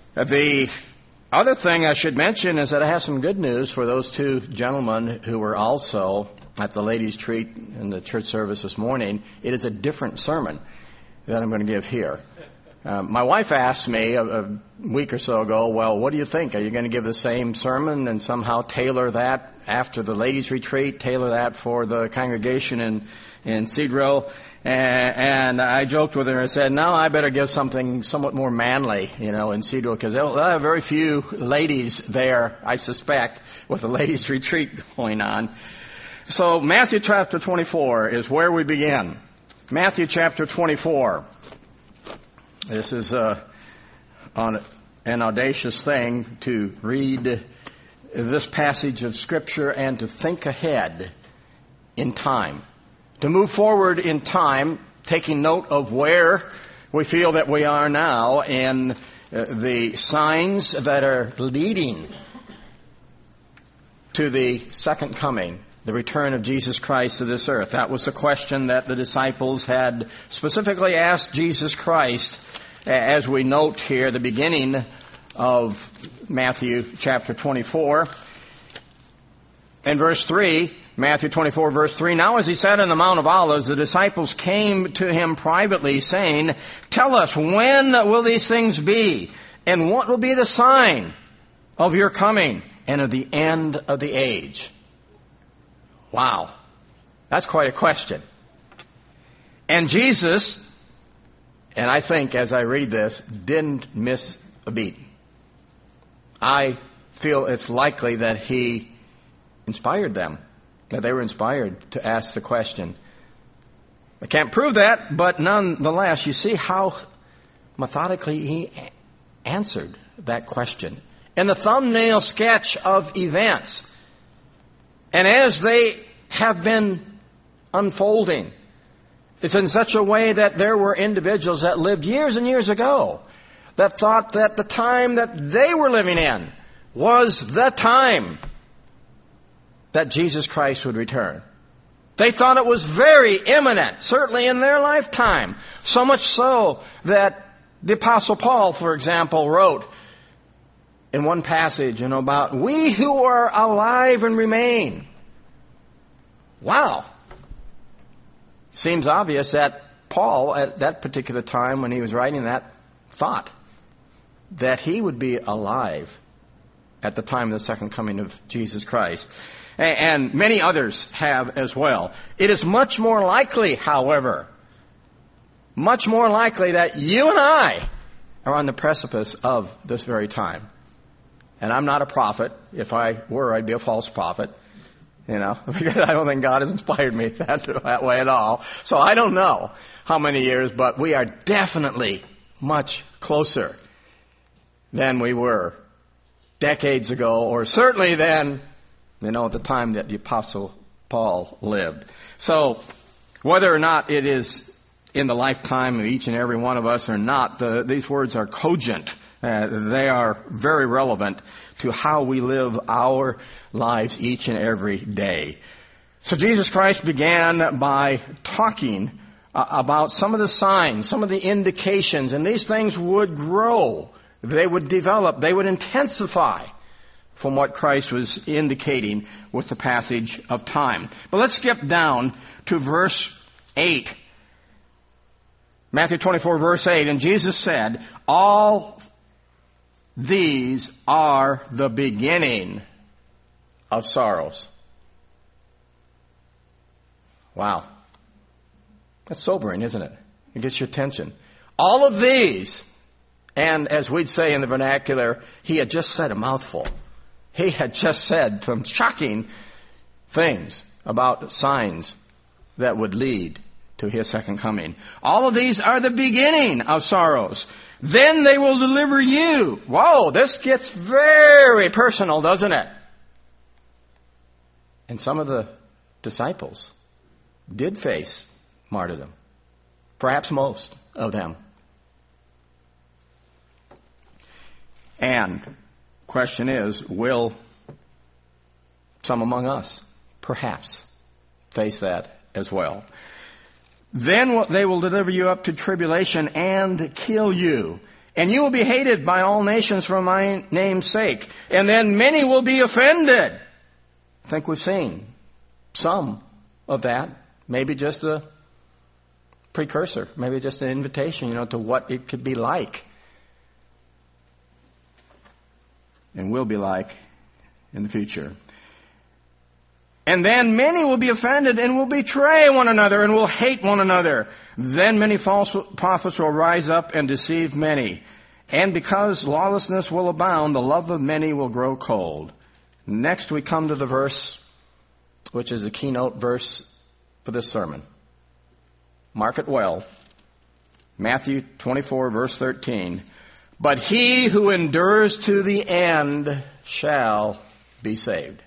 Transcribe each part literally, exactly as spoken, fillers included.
The other thing I should mention is that I have some good news for those two gentlemen who were also at the ladies' treat in the church service this morning. It is a different sermon that I'm going to give here. Uh, my wife asked me a, a week or so ago, well, what do you think? Are you going to give the same sermon and somehow tailor that after the ladies' retreat, tailor that for the congregation in, in Cedro? And, and I joked with her and said, no, I better give something somewhat more manly, you know, in Cedro, because they'll, they'll have very few ladies there, I suspect, with the ladies' retreat going on. So Matthew chapter twenty-four is where we begin. Matthew chapter twenty-four. This is uh, on an audacious thing to read this passage of Scripture and to think ahead in time. To move forward in time, taking note of where we feel that we are now and uh, the signs that are leading to the second coming, the return of Jesus Christ to this earth. That was the question that the disciples had specifically asked Jesus Christ, as we note here, the beginning of Matthew chapter twenty-four. In verse three, Matthew twenty-four, verse three, now as he sat on the Mount of Olives, the disciples came to him privately, saying, tell us, when will these things be? And what will be the sign of your coming and of the end of the age? Wow. That's quite a question. And Jesus, and I think as I read this, didn't miss a beat. I feel it's likely that he inspired them, that they were inspired to ask the question. I can't prove that, but nonetheless, you see how methodically he answered that question in the thumbnail sketch of events. And as they have been unfolding, it's in such a way that there were individuals that lived years and years ago that thought that the time that they were living in was the time that Jesus Christ would return. They thought it was very imminent, certainly in their lifetime. So much so that the Apostle Paul, for example, wrote in one passage, you know, about we who are alive and remain. Wow. Seems obvious that Paul, at that particular time when he was writing that, thought that he would be alive at the time of the second coming of Jesus Christ. And many others have as well. It is much more likely, however, much more likely that you and I are on the precipice of this very time. And I'm not a prophet. If I were, I'd be a false prophet. You know, because I don't think God has inspired me that, that way at all. So I don't know how many years, but we are definitely much closer than we were decades ago, or certainly than, you know, at the time that the Apostle Paul lived. So whether or not it is in the lifetime of each and every one of us or not, the, these words are cogent. Uh, they are very relevant to how we live our lives each and every day. So Jesus Christ began by talking uh, about some of the signs, some of the indications, and these things would grow. They would develop. They would intensify from what Christ was indicating with the passage of time. But let's skip down to verse eight. Matthew twenty-four, verse eight. And Jesus said, all these are the beginning of sorrows. Wow. That's sobering, isn't it? It gets your attention. All of these, and as we'd say in the vernacular, he had just said a mouthful. He had just said some shocking things about signs that would lead to his second coming. All of these are the beginning of sorrows. Then they will deliver you. Whoa, this gets very personal, doesn't it? And some of the disciples did face martyrdom. Perhaps most of them. And question is, will some among us perhaps face that as well? Then they will deliver you up to tribulation and kill you. And you will be hated by all nations for my name's sake. And then many will be offended. I think we've seen some of that. Maybe just a precursor. Maybe just an invitation, you know, to what it could be like. And will be like in the future. And then many will be offended and will betray one another and will hate one another. Then many false prophets will rise up and deceive many. And because lawlessness will abound, the love of many will grow cold. Next we come to the verse, which is the keynote verse for this sermon. Mark it well. Matthew twenty-four, verse thirteen. But he who endures to the end shall be saved.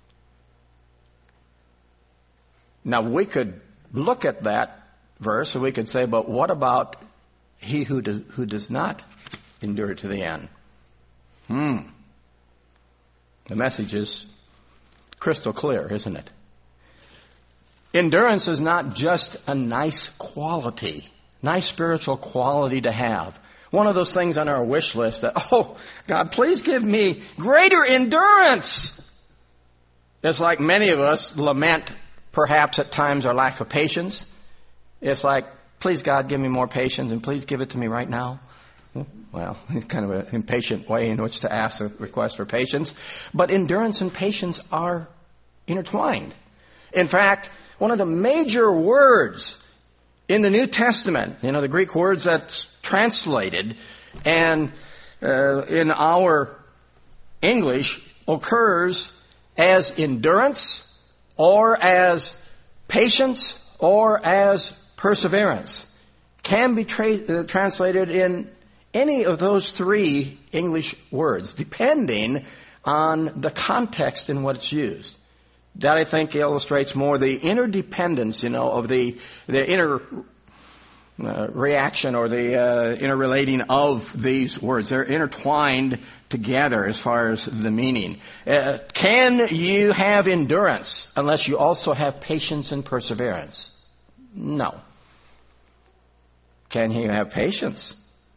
Now we could look at that verse and we could say, but what about he who does, who does not endure to the end? Hmm. The message is crystal clear, isn't it? Endurance is not just a nice quality, nice spiritual quality to have. One of those things on our wish list that, oh, God, please give me greater endurance. It's like many of us lament perhaps at times our lack of patience. It's like, please God, give me more patience and please give it to me right now. Well, kind of an impatient way in which to ask a request for patience. But endurance and patience are intertwined. In fact, one of the major words in the New Testament, you know, the Greek words that's translated and uh, in our English occurs as endurance or as patience or as perseverance, can be tra- uh, translated in any of those three English words, depending on the context in what it's used. That, I think, illustrates more the interdependence, you know, of the the inner uh, reaction or the uh, interrelating of these words. They're intertwined together as far as the meaning. Uh, can you have endurance unless you also have patience and perseverance? No. Can you have patience?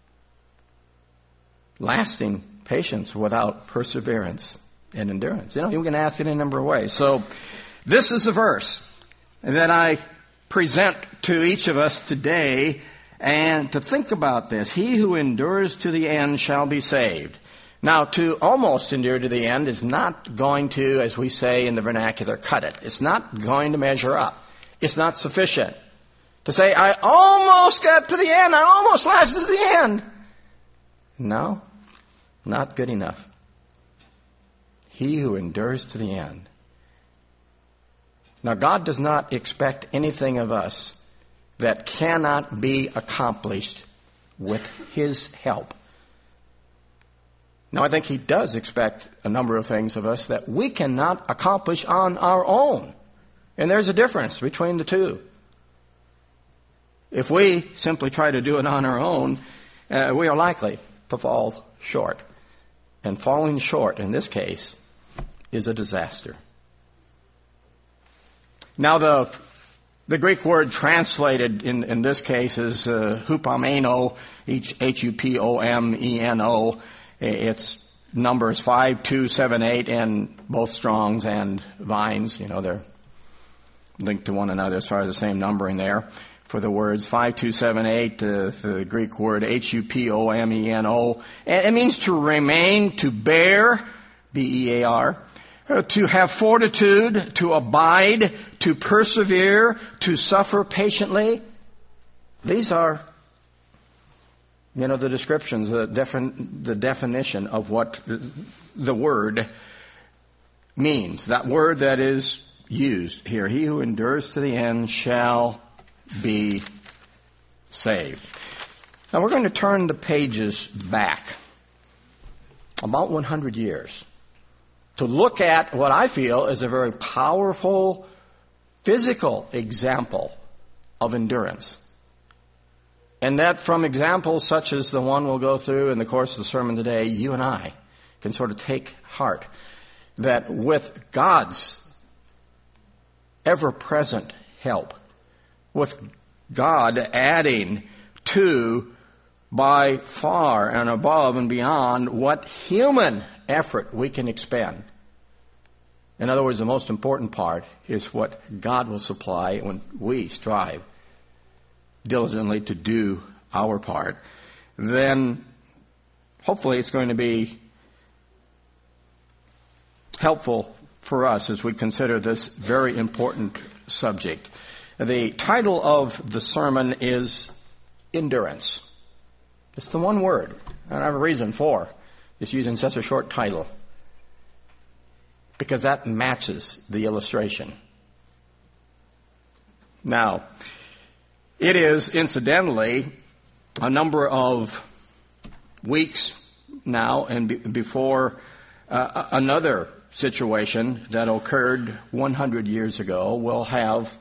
Lasting patience without perseverance and endurance. You know, you can ask it in a number of ways. So, this is a verse that I present to each of us today, and to think about this. He who endures to the end shall be saved. Now, to almost endure to the end is not going to, as we say in the vernacular, cut it. It's not going to measure up. It's not sufficient to say, I almost got to the end. I almost lasted to the end. No, not good enough. He who endures to the end. Now, God does not expect anything of us that cannot be accomplished with His help. Now, I think He does expect a number of things of us that we cannot accomplish on our own. And there's a difference between the two. If we simply try to do it on our own, uh, we are likely to fall short. And falling short, in this case, is a disaster. Now, the the Greek word translated in, in this case is uh, hupomeno, H U P O M E N O. It's numbers five, two, seven, eight, and both Strongs and Vines. You know, they're linked to one another as far as the same numbering there. For the words five two seven eight, uh, the Greek word H U P O M E N O. And it means to remain, to bear, B E A R, uh, to have fortitude, to abide, to persevere, to suffer patiently. These are, you know, the descriptions, the, defin- the definition of what the word means. That word that is used here. He who endures to the end shall be saved. Now we're going to turn the pages back about one hundred years to look at what I feel is a very powerful physical example of endurance. And that from examples such as the one we'll go through in the course of the sermon today, you and I can sort of take heart that with God's ever-present help, with God adding to by far and above and beyond what human effort we can expend. In other words, the most important part is what God will supply when we strive diligently to do our part. Then hopefully it's going to be helpful for us as we consider this very important subject. The title of the sermon is Endurance. It's the one word. I don't have a reason for just using such a short title, because that matches the illustration. Now, it is incidentally a number of weeks now and be, before uh, another situation that occurred one hundred years ago will have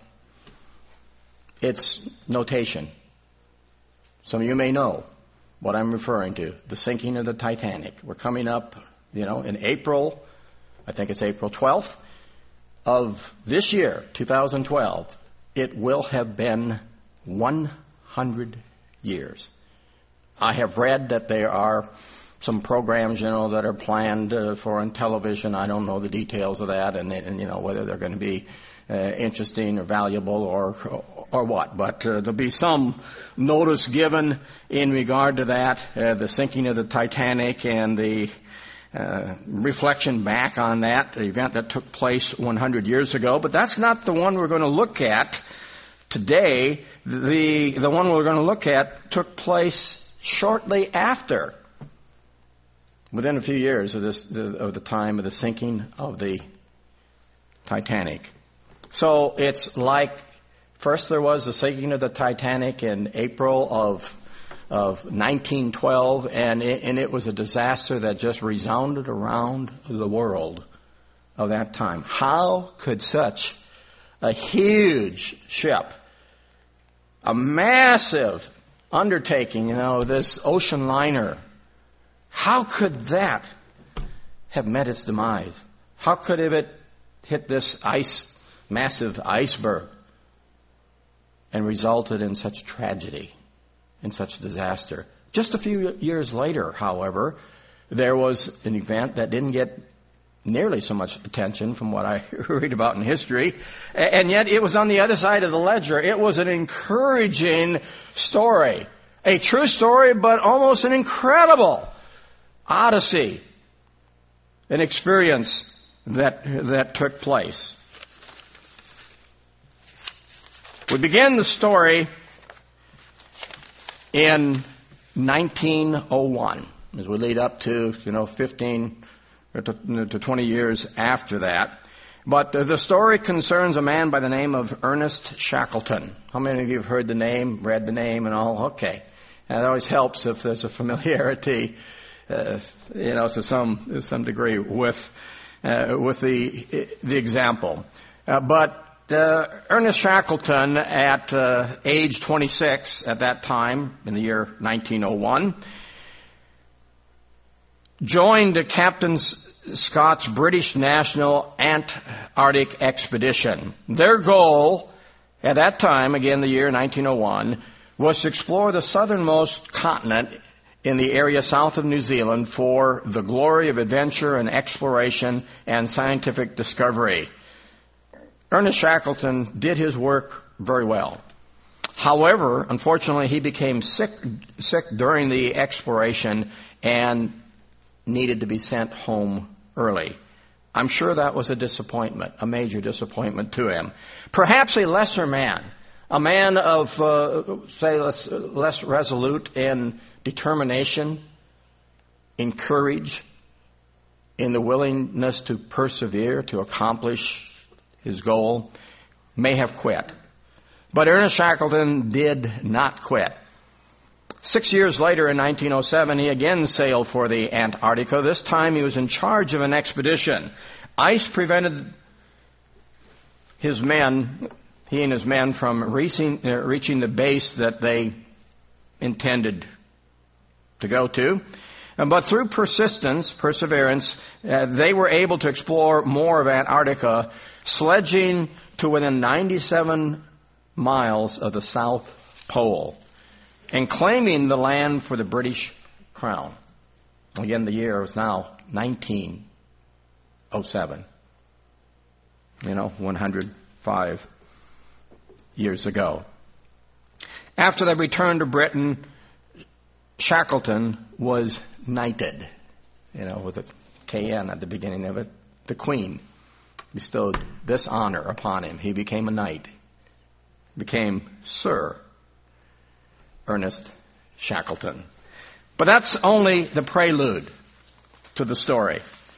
its notation. Some of you may know what I'm referring to, the sinking of the Titanic. We're coming up, you know, in April, I think it's April twelfth of this year, two thousand twelve. It will have been one hundred years. I have read that there are some programs, you know, that are planned uh, for on television. I don't know the details of that, and, and you know whether they're going to be uh, interesting or valuable or or what. But uh, there'll be some notice given in regard to that, uh, the sinking of the Titanic and the uh, reflection back on that, the event that took place one hundred years ago. But that's not the one we're going to look at today. The the one we're going to look at took place shortly after, within a few years of this of the time of the sinking of the Titanic. So it's like, first there was the sinking of the Titanic in April of of nineteen twelve, and it, and it was a disaster that just resounded around the world of that time. How could such a huge ship, a massive undertaking, you know, this ocean liner, how could that have met its demise? How could it hit this ice, massive iceberg and resulted in such tragedy, in such disaster? Just a few years later, however, there was an event that didn't get nearly so much attention from what I read about in history, and yet it was on the other side of the ledger. It was an encouraging story, a true story, but almost an incredible odyssey, an experience that that took place. We begin the story in nineteen oh one, as we lead up to, you know, fifteen to twenty years after that. But the story concerns a man by the name of Ernest Shackleton. How many of you have heard the name, read the name and all? Okay. And it always helps if there's a familiarity, uh, you know, to some, to some degree with, uh, with the, the example. Uh, but, uh, Ernest Shackleton at, uh, age twenty-six at that time, in the year nineteen oh one, joined Captain Scott's British National Antarctic Expedition. Their goal at that time, again the year nineteen oh one, was to explore the southernmost continent in the area south of New Zealand for the glory of adventure and exploration and scientific discovery. Ernest Shackleton did his work very well. However, unfortunately, he became sick, sick during the exploration and needed to be sent home early. I'm sure that was a disappointment, a major disappointment to him. Perhaps a lesser man, a man of, uh, say, less, less resolute in determination, in courage, in the willingness to persevere, to accomplish his goal, may have quit. But Ernest Shackleton did not quit. Six years later, in nineteen oh seven, he again sailed for the Antarctica. This time he was in charge of an expedition. Ice prevented his men, he and his men, from reaching, uh, reaching the base that they intended to go to. But through persistence, perseverance, uh, they were able to explore more of Antarctica, sledging to within ninety-seven miles of the South Pole. and claiming the land for the British Crown. Again, the year was now nineteen oh seven. You know, one hundred five years ago. After they returned to Britain, Shackleton was knighted, you know, with a K N at the beginning of it. The Queen bestowed this honor upon him. He became a knight, became Sir Ernest Shackleton. But that's only the prelude to the story.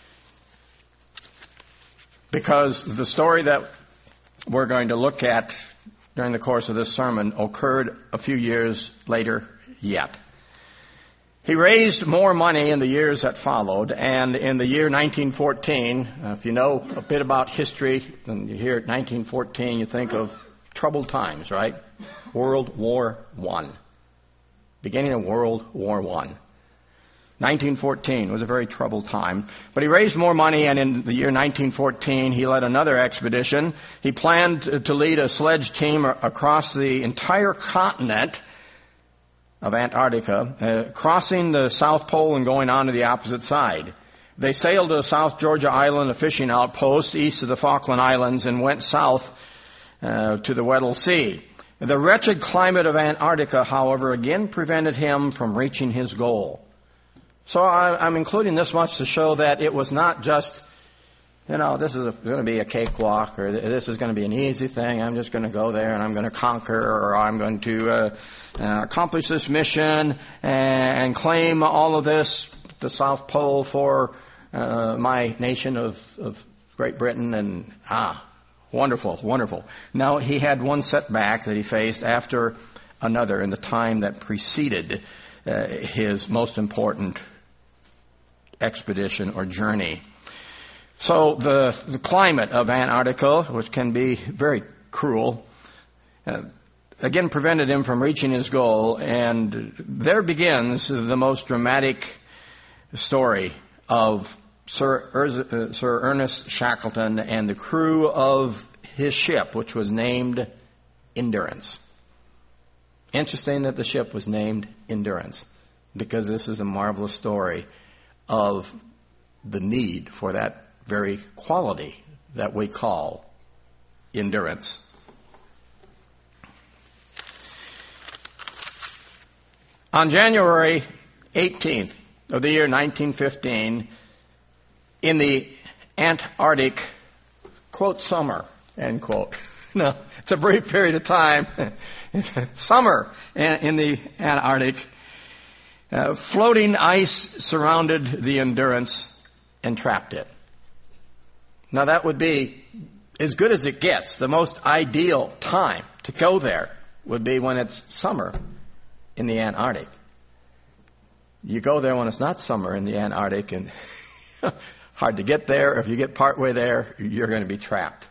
Because the story that we're going to look at during the course of this sermon occurred a few years later yet. He raised more money in the years that followed, and in the year nineteen fourteen, uh, if you know a bit about history, and you hear nineteen fourteen, you think of troubled times, right? World War One. Beginning of World War One. nineteen fourteen was a very troubled time. But he raised more money, and in the year nineteen fourteen, he led another expedition. He planned to lead a sledge team across the entire continent of Antarctica, uh, crossing the South Pole and going on to the opposite side. They sailed to South Georgia Island, a fishing outpost east of the Falkland Islands, and went south uh, to the Weddell Sea. The wretched climate of Antarctica, however, again prevented him from reaching his goal. So I'm including this much to show that it was not just, you know, this is going to be a cakewalk, or this is going to be an easy thing. I'm just going to go there and I'm going to conquer, or I'm going to uh, uh, accomplish this mission and, and claim all of this, the South Pole, for uh, my nation of, of Great Britain. And ah, wonderful, wonderful. Now, he had one setback that he faced after another in the time that preceded uh, his most important expedition or journey. So the, the climate of Antarctica, which can be very cruel, uh, again prevented him from reaching his goal, and there begins the most dramatic story of Sir, Erz- uh, Sir Ernest Shackleton and the crew of his ship, which was named Endurance. Interesting that the ship was named Endurance, because this is a marvelous story of the need for that very quality that we call endurance. On January eighteenth of the year nineteen fifteen, in the Antarctic, quote, summer, end quote. No, it's a brief period of time. Summer in the Antarctic. Uh, floating ice surrounded the Endurance and trapped it. Now that would be as good as it gets. The most ideal time to go there would be when it's summer in the Antarctic. You go there when it's not summer in the Antarctic, and hard to get there. If you get partway there, you're going to be trapped.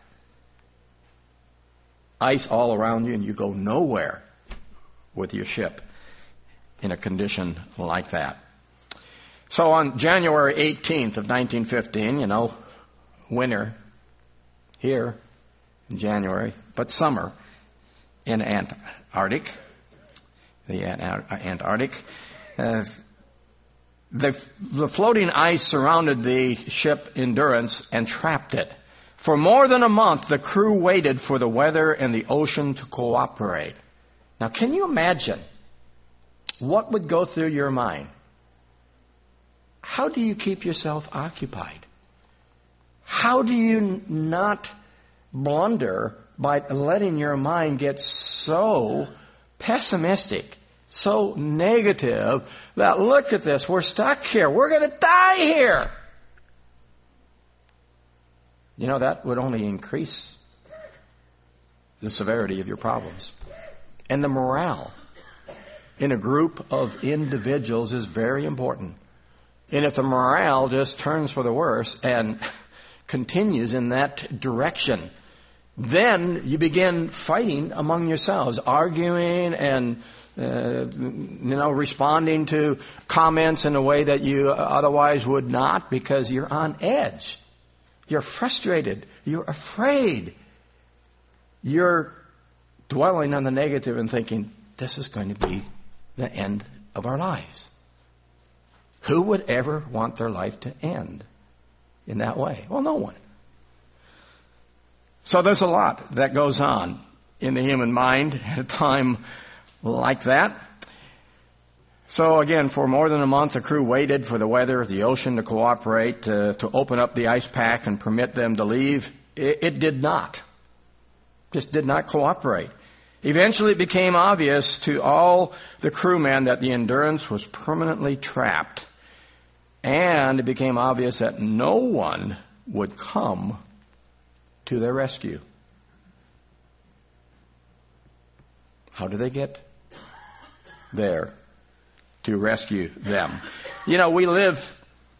Ice all around you, and you go nowhere with your ship in a condition like that. So on January eighteenth of nineteen fifteen, you know, winter here in January, but summer in Antarctic, the Antarctic, uh, the, the floating ice surrounded the ship Endurance and trapped it. For more than a month, the crew waited for the weather and the ocean to cooperate. Now, can you imagine what would go through your mind? How do you keep yourself occupied? How do you not blunder by letting your mind get so pessimistic, so negative, that look at this, we're stuck here, we're going to die here? You know, that would only increase the severity of your problems. And the morale in a group of individuals is very important. And if the morale just turns for the worse and continues in that direction, then you begin fighting among yourselves, arguing and, uh, you know, responding to comments in a way that you otherwise would not, because you're on edge. You're frustrated. You're afraid. You're dwelling on the negative and thinking, this is going to be the end of our lives. Who would ever want their life to end in that way? Well, no one. So there's a lot that goes on in the human mind at a time like that. So again, for more than a month, the crew waited for the weather of the ocean to cooperate, to, to open up the ice pack and permit them to leave. It, it did not. Just did not cooperate. Eventually it became obvious to all the crewmen that the Endurance was permanently trapped. And it became obvious that no one would come to their rescue. How do they get there to rescue them? You know, we live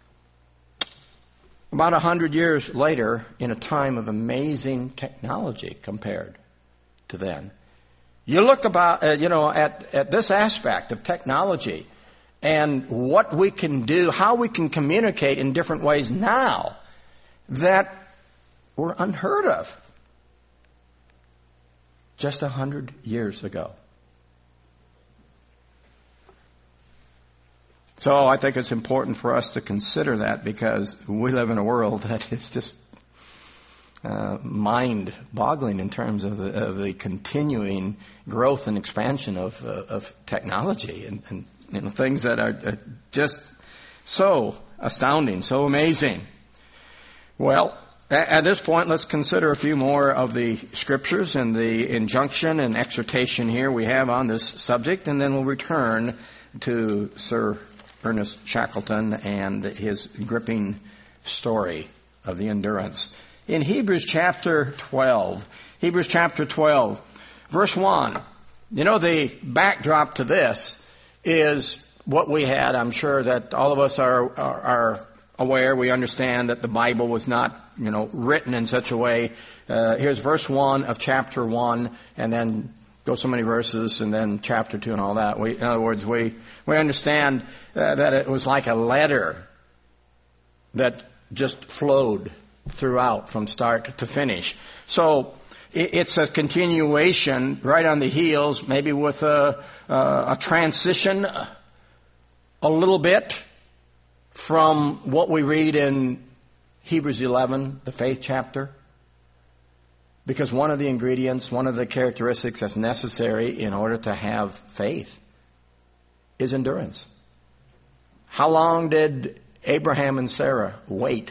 about a hundred years later in a time of amazing technology compared to then. You look about, uh, you know, at, at this aspect of technology and what we can do, how we can communicate in different ways now that were unheard of just a hundred years ago. So I think it's important for us to consider that, because we live in a world that is just uh, mind-boggling in terms of the, of the continuing growth and expansion of, uh, of technology and, and you know, things that are, are just so astounding, so amazing. Well, at, at this point, let's consider a few more of the scriptures and the injunction and exhortation here we have on this subject, and then we'll return to Sir Ernest Shackleton and his gripping story of the Endurance. In Hebrews chapter twelve, Hebrews chapter twelve, verse one, you know, the backdrop to this is what we had. I'm sure that all of us are, are, are aware, we understand that the Bible was not, you know, written in such a way. Uh, here's verse one of chapter one, and then go so many verses, and then chapter two and all that. We, in other words, we, we understand uh, that it was like a letter that just flowed throughout from start to finish. So it, it's a continuation right on the heels, maybe with a, a, a transition a little bit from what we read in Hebrews eleven, the faith chapter. Because one of the ingredients, one of the characteristics that's necessary in order to have faith is endurance. How long did Abraham and Sarah wait?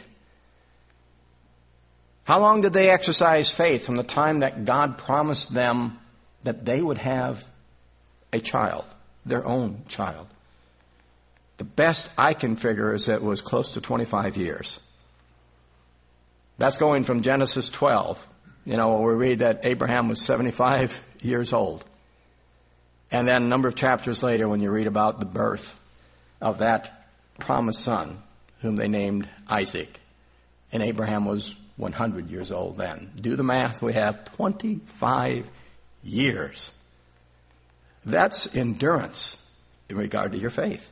How long did they exercise faith from the time that God promised them that they would have a child, their own child? The best I can figure is that it was close to twenty-five years. That's going from Genesis twelve. You know, we read that Abraham was seventy-five years old. And then a number of chapters later, when you read about the birth of that promised son, whom they named Isaac. And Abraham was one hundred years old then. Do the math. We have twenty-five years. That's endurance in regard to your faith.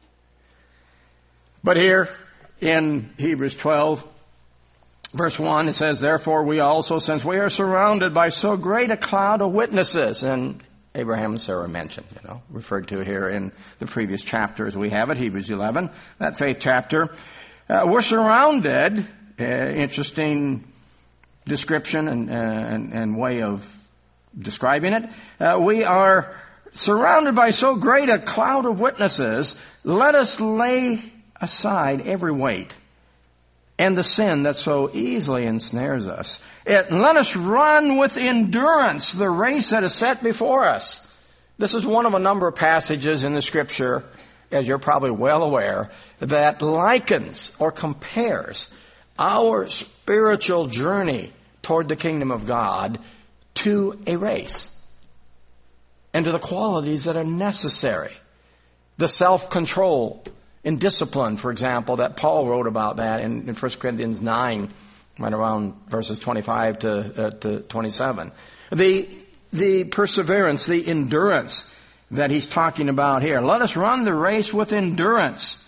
But here in Hebrews twelve, verse one, it says, therefore we also, since we are surrounded by so great a cloud of witnesses, and Abraham and Sarah mentioned, you know, referred to here in the previous chapter as we have it, Hebrews eleven, that faith chapter. Uh, we're surrounded, uh, interesting description and, uh, and, and way of describing it. Uh, we are surrounded by so great a cloud of witnesses. Let us lay aside every weight and the sin that so easily ensnares us. It, let us run with endurance the race that is set before us. This is one of a number of passages in the Scripture, as you're probably well aware, that likens or compares our spiritual journey toward the kingdom of God to a race and to the qualities that are necessary. The self-control and discipline, for example, that Paul wrote about that in, in First Corinthians nine, right around verses twenty-five to, uh, to twenty-seven. The, the perseverance, the endurance that he's talking about here. Let us run the race with endurance.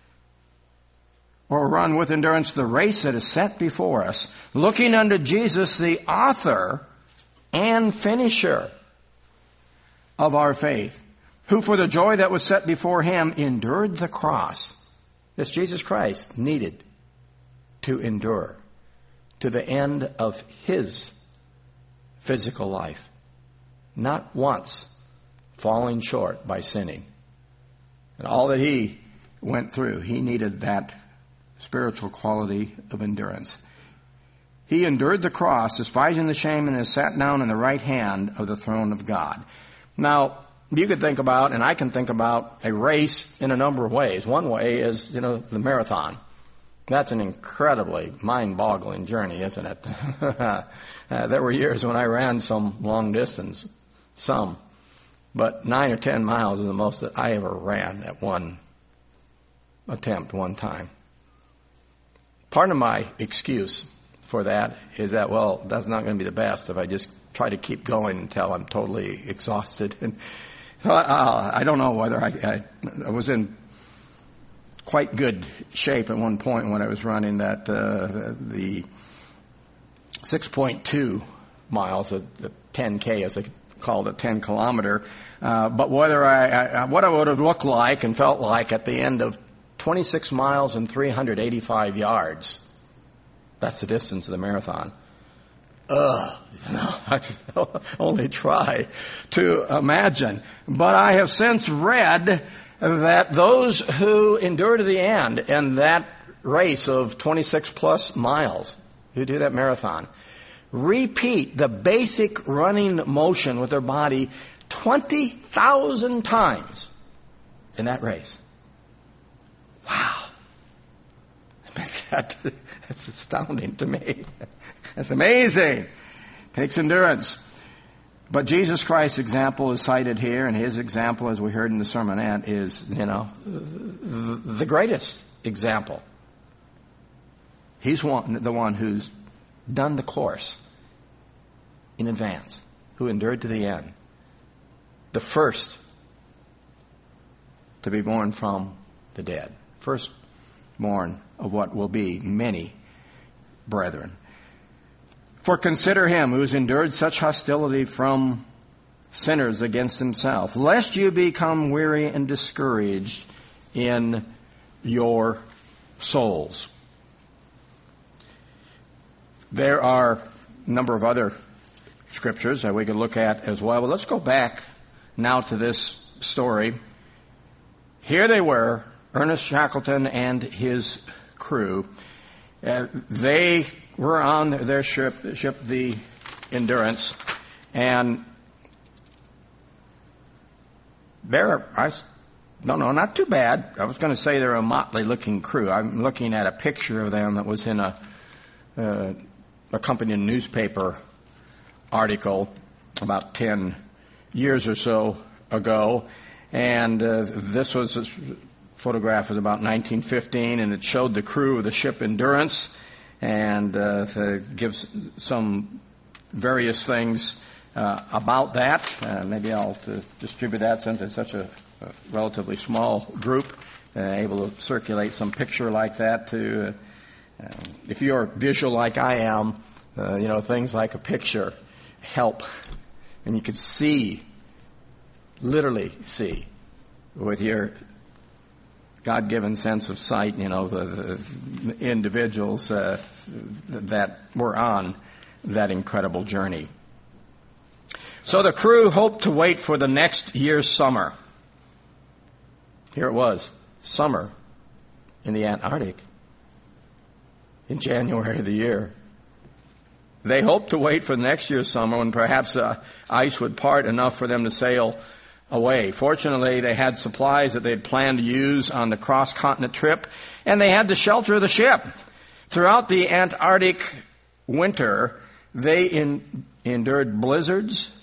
Or run with endurance the race that is set before us, looking unto Jesus, the author and finisher of our faith. who for the joy that was set before him endured the cross. This Jesus Christ needed to endure to the end of his physical life, not once falling short by sinning. And all that he went through, he needed that spiritual quality of endurance. He endured the cross, despising the shame, and has sat down in the right hand of the throne of God. Now, you could think about, and I can think about, a race in a number of ways. One way is, you know, the marathon. That's an incredibly mind-boggling journey, isn't it? uh, there were years when I ran some long distance, some. But nine or ten miles is the most that I ever ran at one attempt, one time. Part of my excuse for that is that, well, that's not going to be the best if I just try to keep going until I'm totally exhausted. And uh, I don't know whether I, I, I was in quite good shape at one point when I was running that uh, the six point two miles, the ten K as I called it, ten kilometer. Uh, but whether I, I what I would have looked like and felt like at the end of twenty-six miles and three hundred eighty-five yards. That's the distance of the marathon. Ugh, you know, I can only try to imagine. But I have since read that those who endure to the end in that race of twenty-six plus miles, who do that marathon, repeat the basic running motion with their body twenty thousand times in that race. Wow. I mean, that, that's astounding to me. That's amazing. Takes endurance. But Jesus Christ's example is cited here, and his example, as we heard in the sermonette, is, you know, the greatest example. He's one, the one who's done the course in advance, who endured to the end. The first to be born from the dead. First born of what will be many brethren. For consider him who's endured such hostility from sinners against himself, lest you become weary and discouraged in your souls. There are a number of other scriptures that we could look at as well. But let's go back now to this story. Here they were, Ernest Shackleton and his crew. Uh, they were on their ship, ship the Endurance, and they're, I don't know, not too bad. I was going to say they're a motley-looking crew. I'm looking at a picture of them that was in a uh, accompanying newspaper article about ten years or so ago, and uh, this was a photograph was about nineteen fifteen, and it showed the crew of the ship Endurance, and uh, gives some various things uh, about that. Uh, maybe I'll uh, distribute that since it's such a, a relatively small group, uh, able to circulate some picture like that to. Uh, uh, if you're visual like I am, uh, you know, things like a picture help, and you can see, literally see, with your God-given sense of sight, you know, the, the individuals uh, that were on that incredible journey. So the crew hoped to wait for the next year's summer. Here it was, summer in the Antarctic in January of the year. They hoped to wait for next year's summer when perhaps uh, ice would part enough for them to sail away. Fortunately, they had supplies that they had planned to use on the cross-continent trip, and they had the shelter of the ship. Throughout the Antarctic winter, they in, endured blizzards.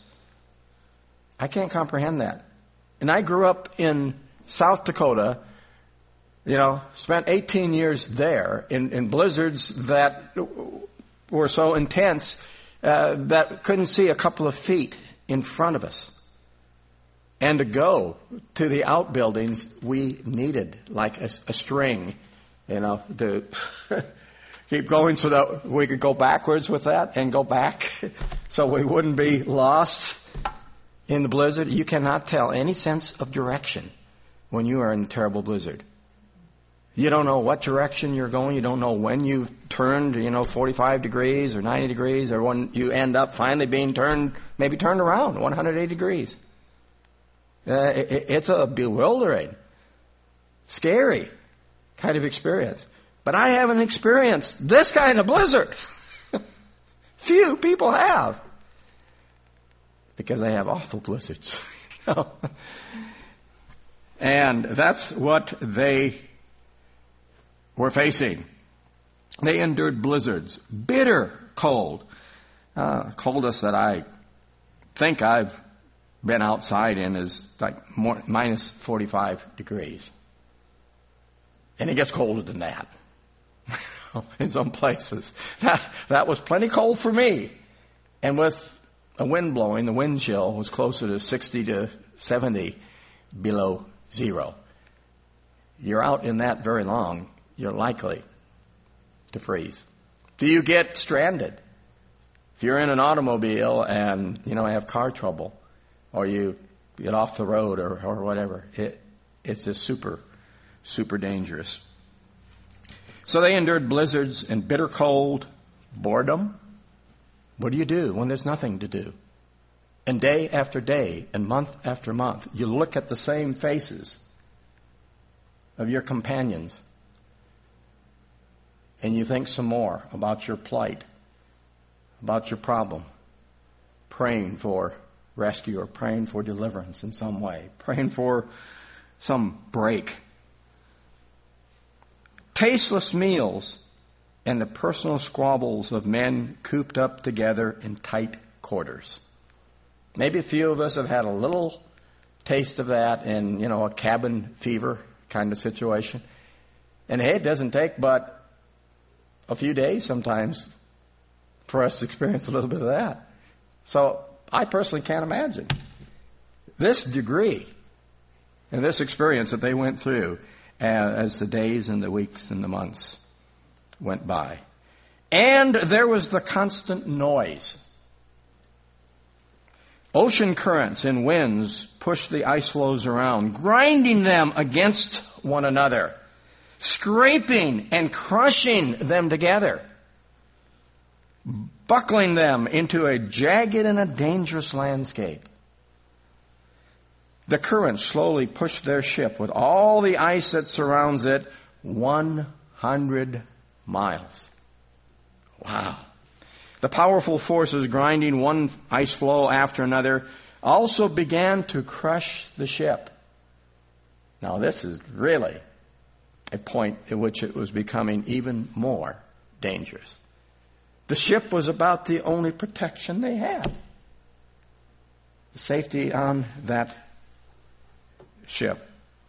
I can't comprehend that. And I grew up in South Dakota, you know, spent eighteen years there in, in blizzards that were so intense uh, that couldn't see a couple of feet in front of us. And to go to the outbuildings, we needed like a, a string, you know, to keep going so that we could go backwards with that and go back so we wouldn't be lost. in the blizzard, you cannot tell any sense of direction when you are in a terrible blizzard. You don't know what direction you're going. You don't know when you've turned, you know, forty-five degrees or ninety degrees, or when you end up finally being turned, maybe turned around one hundred eighty degrees. Uh, it, it's a bewildering, scary kind of experience. But I haven't experienced this kind of blizzard. Few people have. Because they have awful blizzards. And that's what they were facing. They endured blizzards, bitter cold. Uh, coldest that I think I've been outside in is like more, minus forty-five degrees. And it gets colder than that in some places. That, that was plenty cold for me. And with a wind blowing, the wind chill was closer to sixty to seventy below zero. You're out in that very long, you're likely to freeze. Do you get stranded? If you're in an automobile and, you know, have car trouble, or you get off the road or, or whatever, it, it's just super, super dangerous. So they endured blizzards and bitter cold, boredom. What do you do when there's nothing to do? And day after day and month after month, you look at the same faces of your companions and you think some more about your plight, about your problem, praying for rescue or praying for deliverance in some way, praying for some break. Tasteless meals and the personal squabbles of men cooped up together in tight quarters. Maybe a few of us have had a little taste of that in, you know, a cabin fever kind of situation. And hey, it doesn't take but a few days sometimes for us to experience a little bit of that. So I personally can't imagine this degree and this experience that they went through as the days and the weeks and the months went by. And there was the constant noise. Ocean currents and winds pushed the ice floes around, grinding them against one another, scraping and crushing them together, buckling them into a jagged and a dangerous landscape. The currents slowly pushed their ship with all the ice that surrounds it one hundred miles. Wow. The powerful forces grinding one ice floe after another also began to crush the ship. Now this is really a point at which it was becoming even more dangerous. The ship was about the only protection they had. The safety on that ship.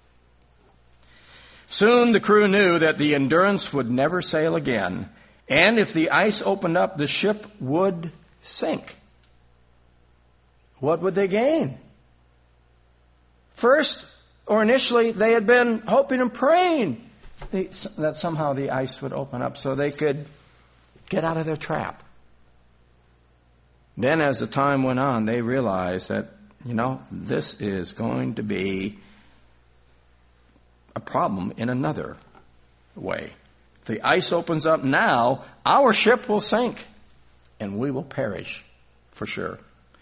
Soon the crew knew that the Endurance would never sail again, and if the ice opened up, the ship would sink. What would they gain? First, or initially, they had been hoping and praying that somehow the ice would open up so they could get out of their trap. Then as the time went on, they realized that, you know, this is going to be a problem in another way. If the ice opens up now, our ship will sink and we will perish for sure.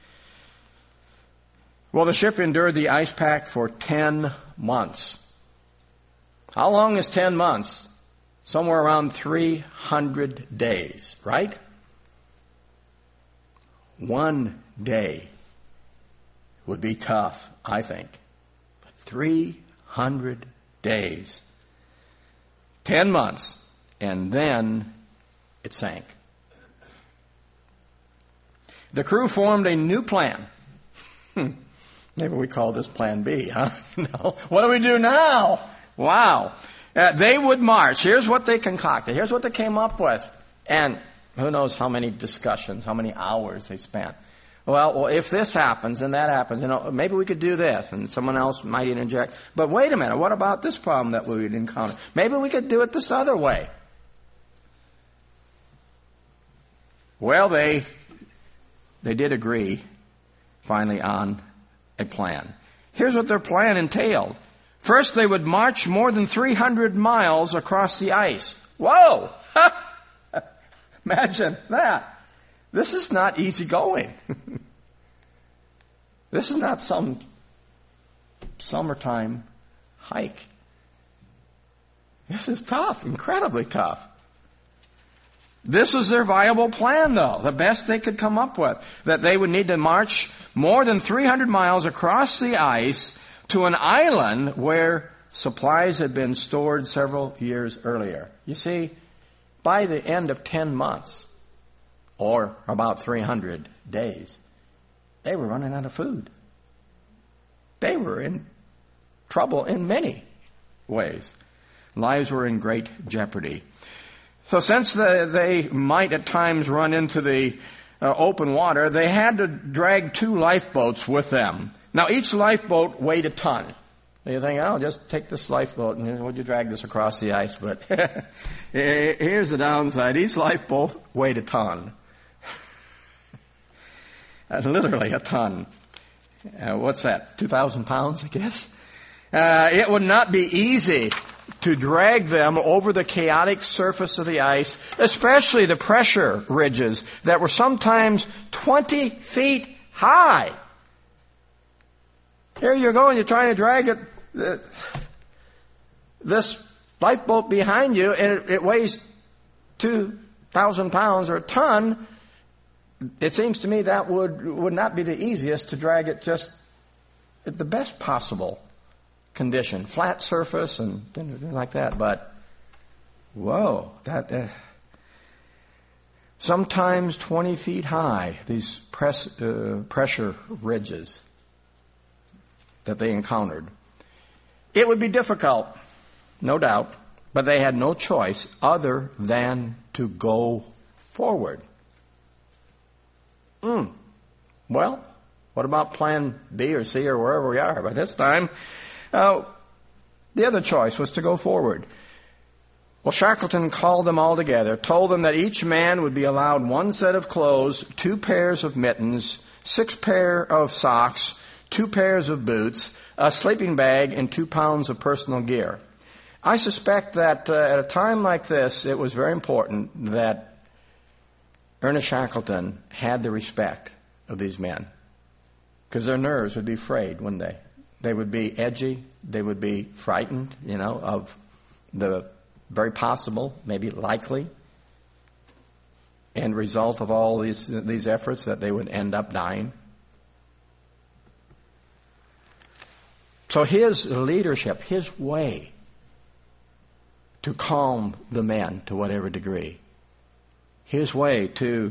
Well, the ship endured the ice pack for ten months. How long is ten months? Somewhere around three hundred days, right? One day would be tough, I think. But three hundred days. Ten months. And then it sank. The crew formed a new plan. Hmm. Maybe we call this Plan B, huh? No. What do we do now? Wow. Uh, they would march. Here's what they concocted. Here's what they came up with. And who knows how many discussions, how many hours they spent. Well, well, if this happens and that happens, you know, maybe we could do this, and someone else might interject. But wait a minute, what about this problem that we would encounter? Maybe we could do it this other way. Well, they they did agree finally on a plan. Here's what their plan entailed. First, they would march more than three hundred miles across the ice. Whoa! Imagine that. This is not easy going. This is not some summertime hike. This is tough, incredibly tough. This was their viable plan, though, the best they could come up with, that they would need to march more than three hundred miles across the ice to an island where supplies had been stored several years earlier. You see, by the end of ten months, or about three hundred days, they were running out of food. They were in trouble in many ways. Lives were in great jeopardy. So since the, they might at times run into the uh, open water, they had to drag two lifeboats with them. Now, each lifeboat weighed a ton. You think, oh, just take this lifeboat and we'll you drag this across the ice. But here's the downside. Each lifeboat weighed a ton. Literally a ton. Uh, what's that? two thousand pounds, I guess? Uh, it would not be easy to drag them over the chaotic surface of the ice, especially the pressure ridges that were sometimes twenty feet high. Here you're going, you're trying to drag it, uh, this lifeboat behind you, and it, it weighs two thousand pounds or a ton. It seems to me that would, would not be the easiest to drag it just at the best possible condition, flat surface and things like that. But whoa, that uh, sometimes twenty feet high, these press, uh, pressure ridges that they encountered. It would be difficult, no doubt, but they had no choice other than to go forward. Mm. Well, what about plan B or C or wherever we are by this time? Uh, the other choice was to go forward. Well, Shackleton called them all together, told them that each man would be allowed one set of clothes, two pairs of mittens, six pair of socks, two pairs of boots, a sleeping bag, and two pounds of personal gear. I suspect that uh, at a time like this, it was very important that Ernest Shackleton had the respect of these men, because their nerves would be frayed, wouldn't they? They would be edgy. They would be frightened, you know, of the very possible, maybe likely, end result of all these these efforts that they would end up dying. So his leadership, his way to calm the men to whatever degree, his way to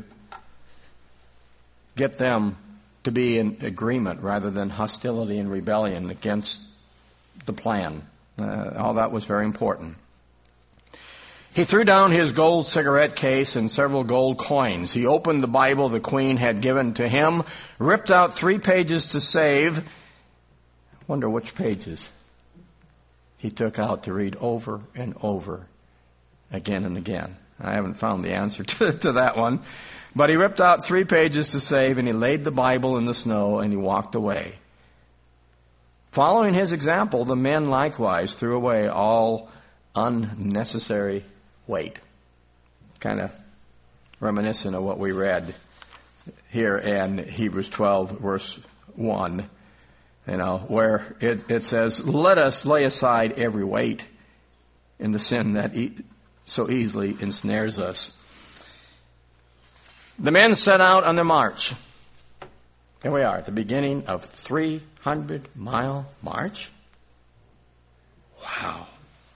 get them to be in agreement rather than hostility and rebellion against the plan. Uh, all that was very important. He threw down his gold cigarette case and several gold coins. He opened the Bible the Queen had given to him, ripped out three pages to save. Wonder which pages he took out to read over and over again and again. I haven't found the answer to, to that one. But he ripped out three pages to save, and he laid the Bible in the snow, and he walked away. Following his example, the men likewise threw away all unnecessary weight. Kind of reminiscent of what we read here in Hebrews twelve, verse one. You know, where it, it says, "Let us lay aside every weight and the sin that e- so easily ensnares us." The men set out on their march. Here we are at the beginning of three hundred mile march. Wow.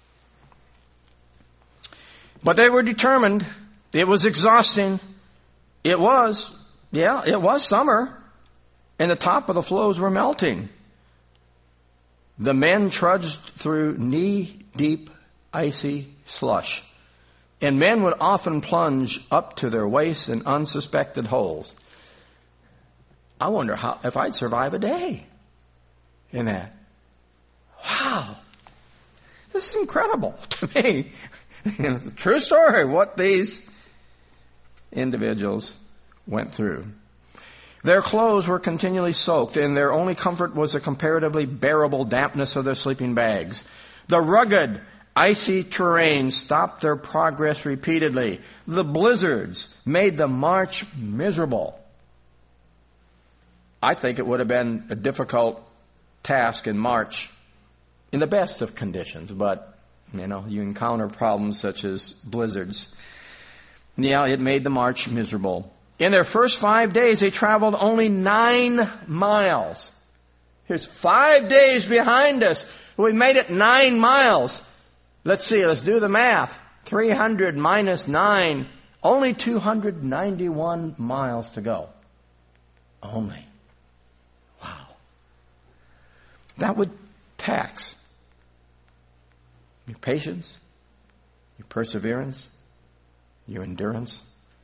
But they were determined. It was exhausting. It was, yeah, it was summer, and the top of the floes were melting. The men trudged through knee-deep, icy slush, and men would often plunge up to their waists in unsuspected holes. I wonder how if I'd survive a day in that. Wow. This is incredible to me. True story, what these individuals went through. Their clothes were continually soaked, and their only comfort was the comparatively bearable dampness of their sleeping bags. The rugged, icy terrain stopped their progress repeatedly. The blizzards made the march miserable. I think it would have been a difficult task in March in the best of conditions, but, you know, you encounter problems such as blizzards. Yeah, it made the march miserable. In their first five days, they traveled only nine miles. Here's five days behind us. We made it nine miles. Let's see, let's do the math. three hundred minus nine, only two hundred ninety-one miles to go. Only. Wow. That would tax your patience, your perseverance, your endurance.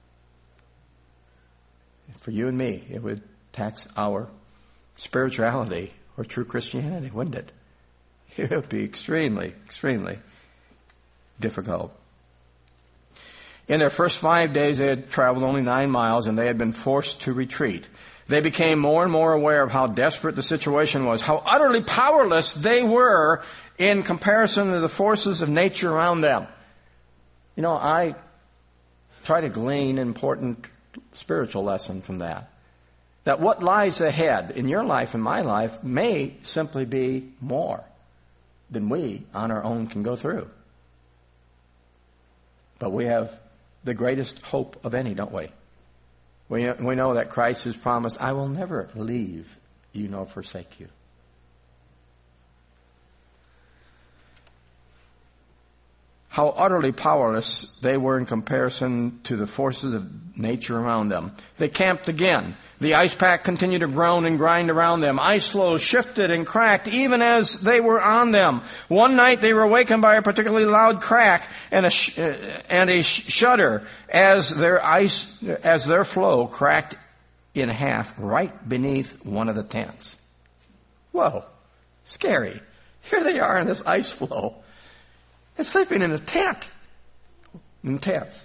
For you and me, it would tax our spirituality or true Christianity, wouldn't it? It would be extremely, extremely difficult. In their first five days, they had traveled only nine miles, and they had been forced to retreat. They became more and more aware of how desperate the situation was, how utterly powerless they were in comparison to the forces of nature around them. You know, I try to glean important spiritual lesson from that. That what lies ahead in your life and my life may simply be more than we on our own can go through. But we have the greatest hope of any, don't we? We, we know that Christ has promised, I will never leave you nor forsake you. How utterly powerless they were in comparison to the forces of nature around them. They camped again. The ice pack continued to groan and grind around them. Ice floes shifted and cracked even as they were on them. One night they were awakened by a particularly loud crack and a sh- and a sh- shudder as their ice as their floe cracked in half right beneath one of the tents. Whoa, scary! Here they are in this ice floe. And sleeping in a tent. In tents.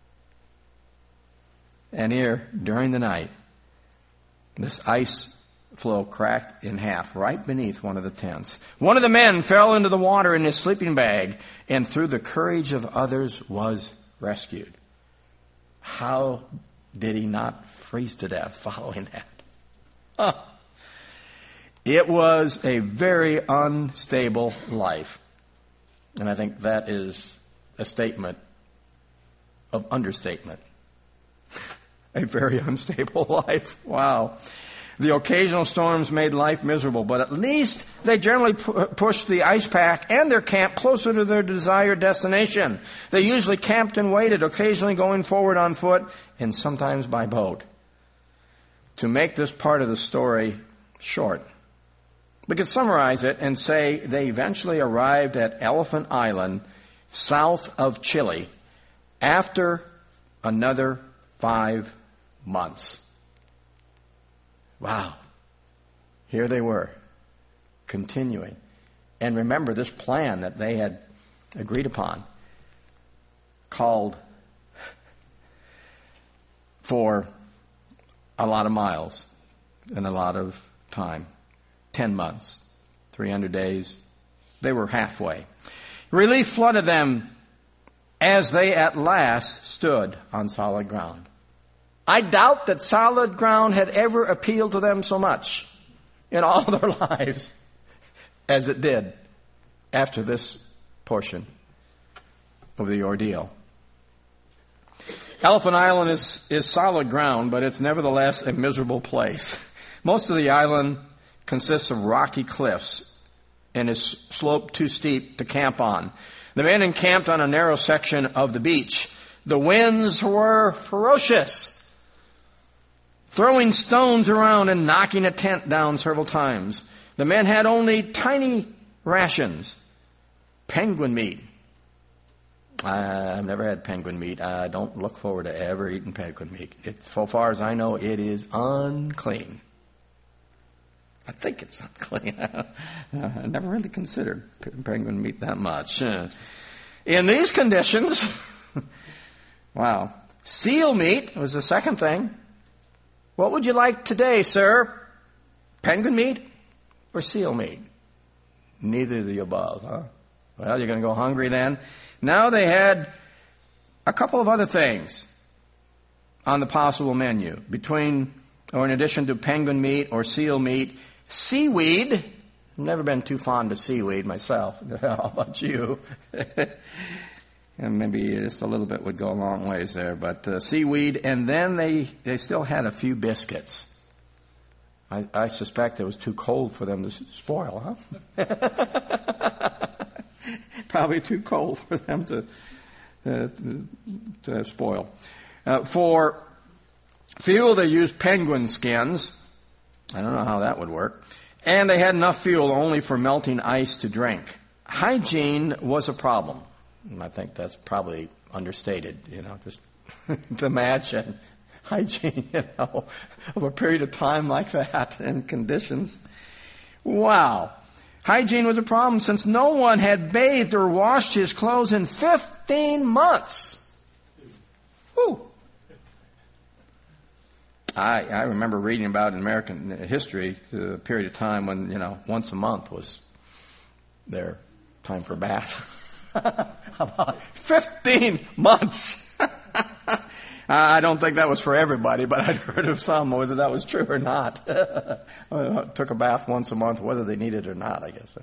And here, during the night, this ice floe cracked in half right beneath one of the tents. One of the men fell into the water in his sleeping bag, and through the courage of others was rescued. How did he not freeze to death following that? Huh. It was a very unstable life. And I think that is a statement of understatement. A very unstable life. Wow. The occasional storms made life miserable, but at least they generally pu- pushed the ice pack and their camp closer to their desired destination. They usually camped and waited, occasionally going forward on foot and sometimes by boat. To make this part of the story short, we could summarize it and say they eventually arrived at Elephant Island, south of Chile, after another five months. Wow. Here they were, continuing. And remember this plan that they had agreed upon, called for a lot of miles and a lot of time. Ten months, three hundred days. They were halfway. Relief flooded them as they at last stood on solid ground. I doubt that solid ground had ever appealed to them so much in all their lives as it did after this portion of the ordeal. Elephant Island is, is solid ground, but it's nevertheless a miserable place. Most of the island consists of rocky cliffs and is sloped too steep to camp on. The men encamped on a narrow section of the beach. The winds were ferocious, throwing stones around and knocking a tent down several times. The men had only tiny rations. Penguin meat. I've never had penguin meat. I don't look forward to ever eating penguin meat. It's, so far as I know, it is unclean. I think it's unclean. I never really considered penguin meat that much. In these conditions, wow. Seal meat was the second thing. What would you like today, sir? Penguin meat or seal meat? Neither of the above, huh? Well, you're going to go hungry then. Now they had a couple of other things on the possible menu. Between, or in addition to penguin meat or seal meat, seaweed. I've never been too fond of seaweed myself. How about you? And maybe just a little bit would go a long ways there. But uh, seaweed, and then they, they still had a few biscuits. I, I suspect it was too cold for them to spoil, huh? Probably too cold for them to, uh, to spoil. Uh, for fuel, they used penguin skins. I don't know how that would work. And they had enough fuel only for melting ice to drink. Hygiene was a problem. And I think that's probably understated, you know, just to imagine hygiene, you know, of a period of time like that and conditions. Wow. Hygiene was a problem since no one had bathed or washed his clothes in fifteen months. Whew. I, I remember reading about in American history a period of time when, you know, once a month was their time for a bath. About fifteen months. I don't think that was for everybody, but I'd heard of some, whether that was true or not. Took a bath once a month, whether they needed it or not, I guess.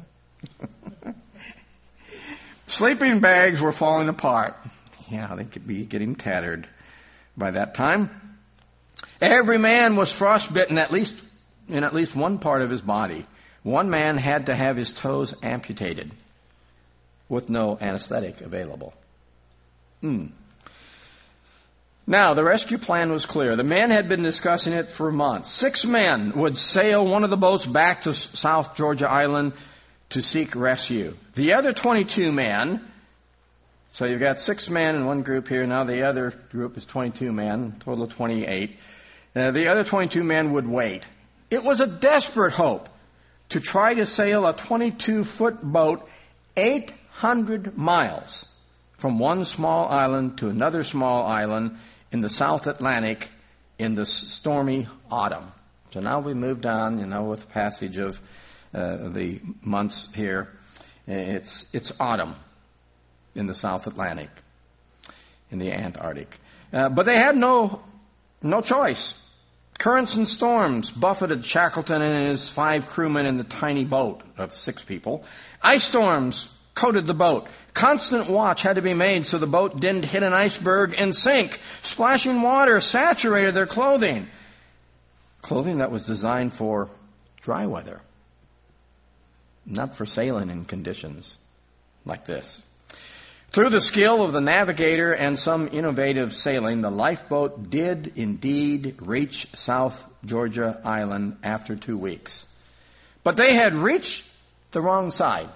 Sleeping bags were falling apart. Yeah, they could be getting tattered by that time. Every man was frostbitten at least in at least one part of his body. One man had to have his toes amputated with no anesthetic available. Mm. Now, the rescue plan was clear. The men had been discussing it for months. Six men would sail one of the boats back to South Georgia Island to seek rescue. The other twenty-two men, so you've got six men in one group here. Now the other group is twenty-two men, total of twenty-eight. Uh, the other twenty-two men would wait. It was a desperate hope to try to sail a twenty-two foot boat eight hundred miles from one small island to another small island in the South Atlantic in the stormy autumn. So now we moved on, you know, with the passage of uh, the months here. It's it's autumn in the South Atlantic, in the Antarctic. Uh, but they had no no choice. Currents and storms buffeted Shackleton and his five crewmen in the tiny boat of six people. Ice storms coated the boat. Constant watch had to be made so the boat didn't hit an iceberg and sink. Splashing water saturated their clothing. Clothing that was designed for dry weather, not for sailing in conditions like this. Through the skill of the navigator and some innovative sailing, the lifeboat did indeed reach South Georgia Island after two weeks. But they had reached the wrong side.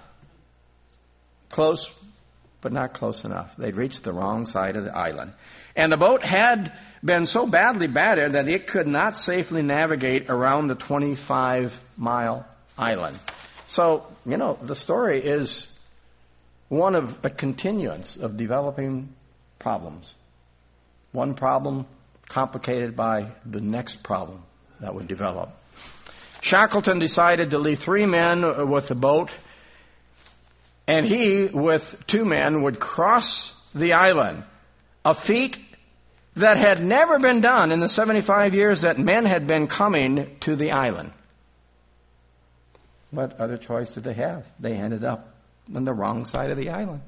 Close, but not close enough. They'd reached the wrong side of the island. And the boat had been so badly battered that it could not safely navigate around the twenty-five mile island. So, you know, the story is one of a continuance of developing problems. One problem complicated by the next problem that would develop. Shackleton decided to leave three men with the boat, and he, with two men, would cross the island, a feat that had never been done in the seventy-five years that men had been coming to the island. What other choice did they have? They ended up on the wrong side of the island.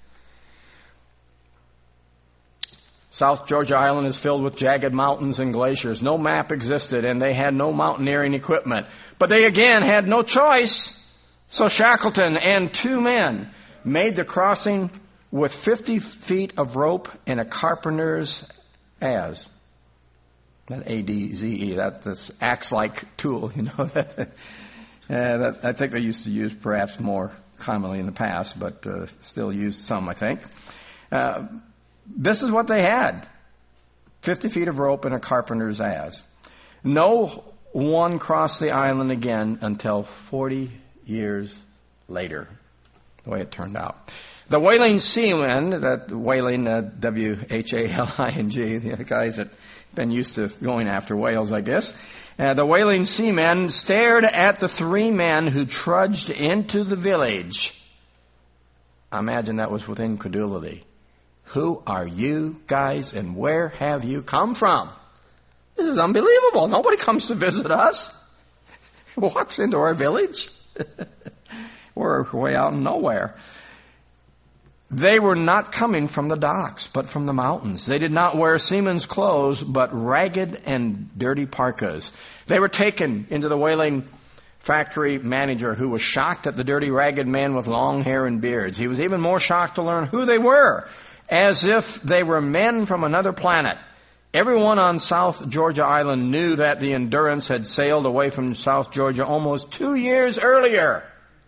South Georgia Island is filled with jagged mountains and glaciers. No map existed, and they had no mountaineering equipment. But they again had no choice. So Shackleton and two men made the crossing with fifty feet of rope and a carpenter's adze. That A D Z E, that this axe-like tool, you know, that, uh, that I think they used to use perhaps more commonly in the past, but uh, still used some, I think. Uh, this is what they had. fifty feet of rope and a carpenter's adze. No one crossed the island again until forty years later, the way it turned out. The whaling seamen, that whaling, uh, W H A L I N G, the guys that been used to going after whales, I guess. Uh, the whaling seamen stared at the three men who trudged into the village. I imagine that was with incredulity. Who are you guys and where have you come from? This is unbelievable. Nobody comes to visit us. Walks into our village. We're way out in nowhere. They were not coming from the docks, but from the mountains. They did not wear seamen's clothes, but ragged and dirty parkas. They were taken into the whaling factory manager, who was shocked at the dirty, ragged men with long hair and beards. He was even more shocked to learn who they were, as if they were men from another planet. Everyone on South Georgia Island knew that the Endurance had sailed away from South Georgia almost two years earlier.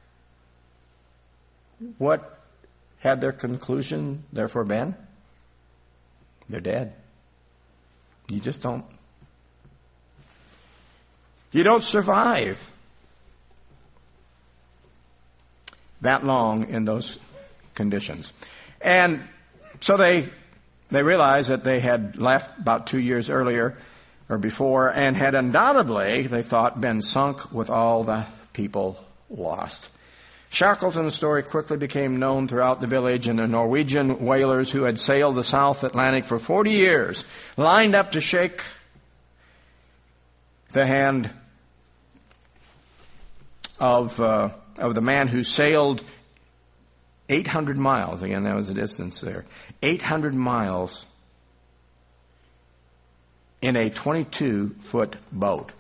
What had their conclusion therefore been? They're dead. You just don't. You don't survive that long in those conditions. And so they they realized that they had left about two years earlier or before and had undoubtedly, they thought, been sunk with all the people lost. Shackleton's story quickly became known throughout the village, and the Norwegian whalers who had sailed the South Atlantic for forty years lined up to shake the hand of uh, of the man who sailed eight hundred miles. Again, that was the distance there. eight hundred miles in a twenty-two foot boat.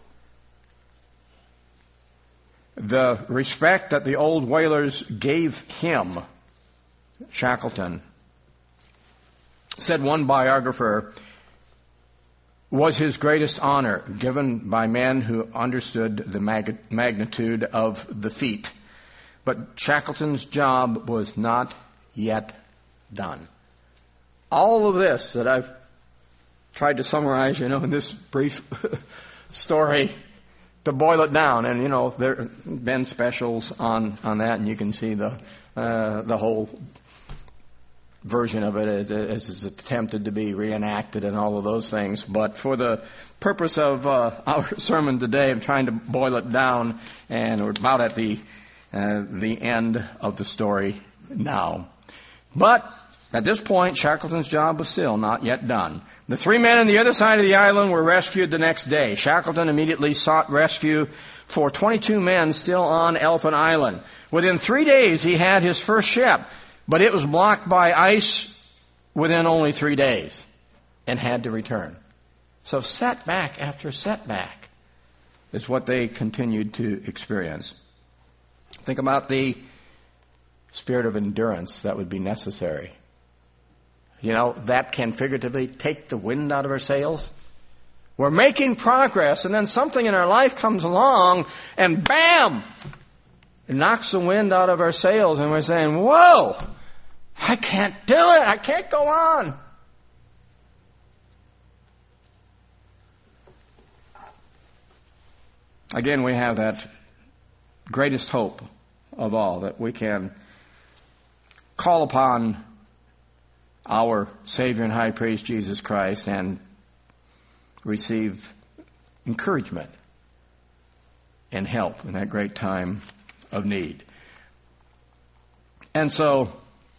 The respect that the old whalers gave him, Shackleton, said one biographer, was his greatest honor, given by men who understood the mag- magnitude of the feat. But Shackleton's job was not yet done. All of this that I've tried to summarize, you know, in this brief story, to boil it down, and you know there have been specials on, on that, and you can see the uh, the whole version of it as, as is attempted to be reenacted and all of those things. But for the purpose of uh, our sermon today, I'm trying to boil it down, and we're about at the uh, the end of the story now. But at this point, Shackleton's job was still not yet done. The three men on the other side of the island were rescued the next day. Shackleton immediately sought rescue for twenty-two men still on Elephant Island. Within three days, he had his first ship, but it was blocked by ice within only three days and had to return. So setback after setback is what they continued to experience. Think about the spirit of endurance that would be necessary. You know, that can figuratively take the wind out of our sails. We're making progress, and then something in our life comes along, and bam! It knocks the wind out of our sails, and we're saying, whoa! I can't do it! I can't go on! Again, we have that greatest hope of all, that we can call upon our Savior and High Priest, Jesus Christ, and receive encouragement and help in that great time of need. And so,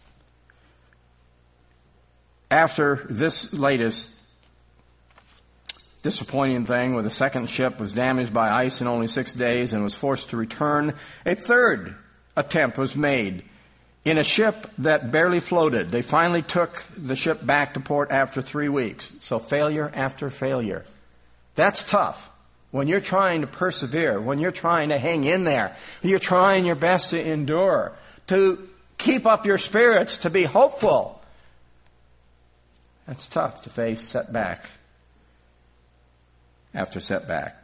after this latest disappointing thing, where the second ship was damaged by ice in only six days and was forced to return, a third attempt was made in a ship that barely floated. They finally took the ship back to port after three weeks. So failure after failure. That's tough. When you're trying to persevere, when you're trying to hang in there, you're trying your best to endure, to keep up your spirits, to be hopeful. That's tough to face setback after setback.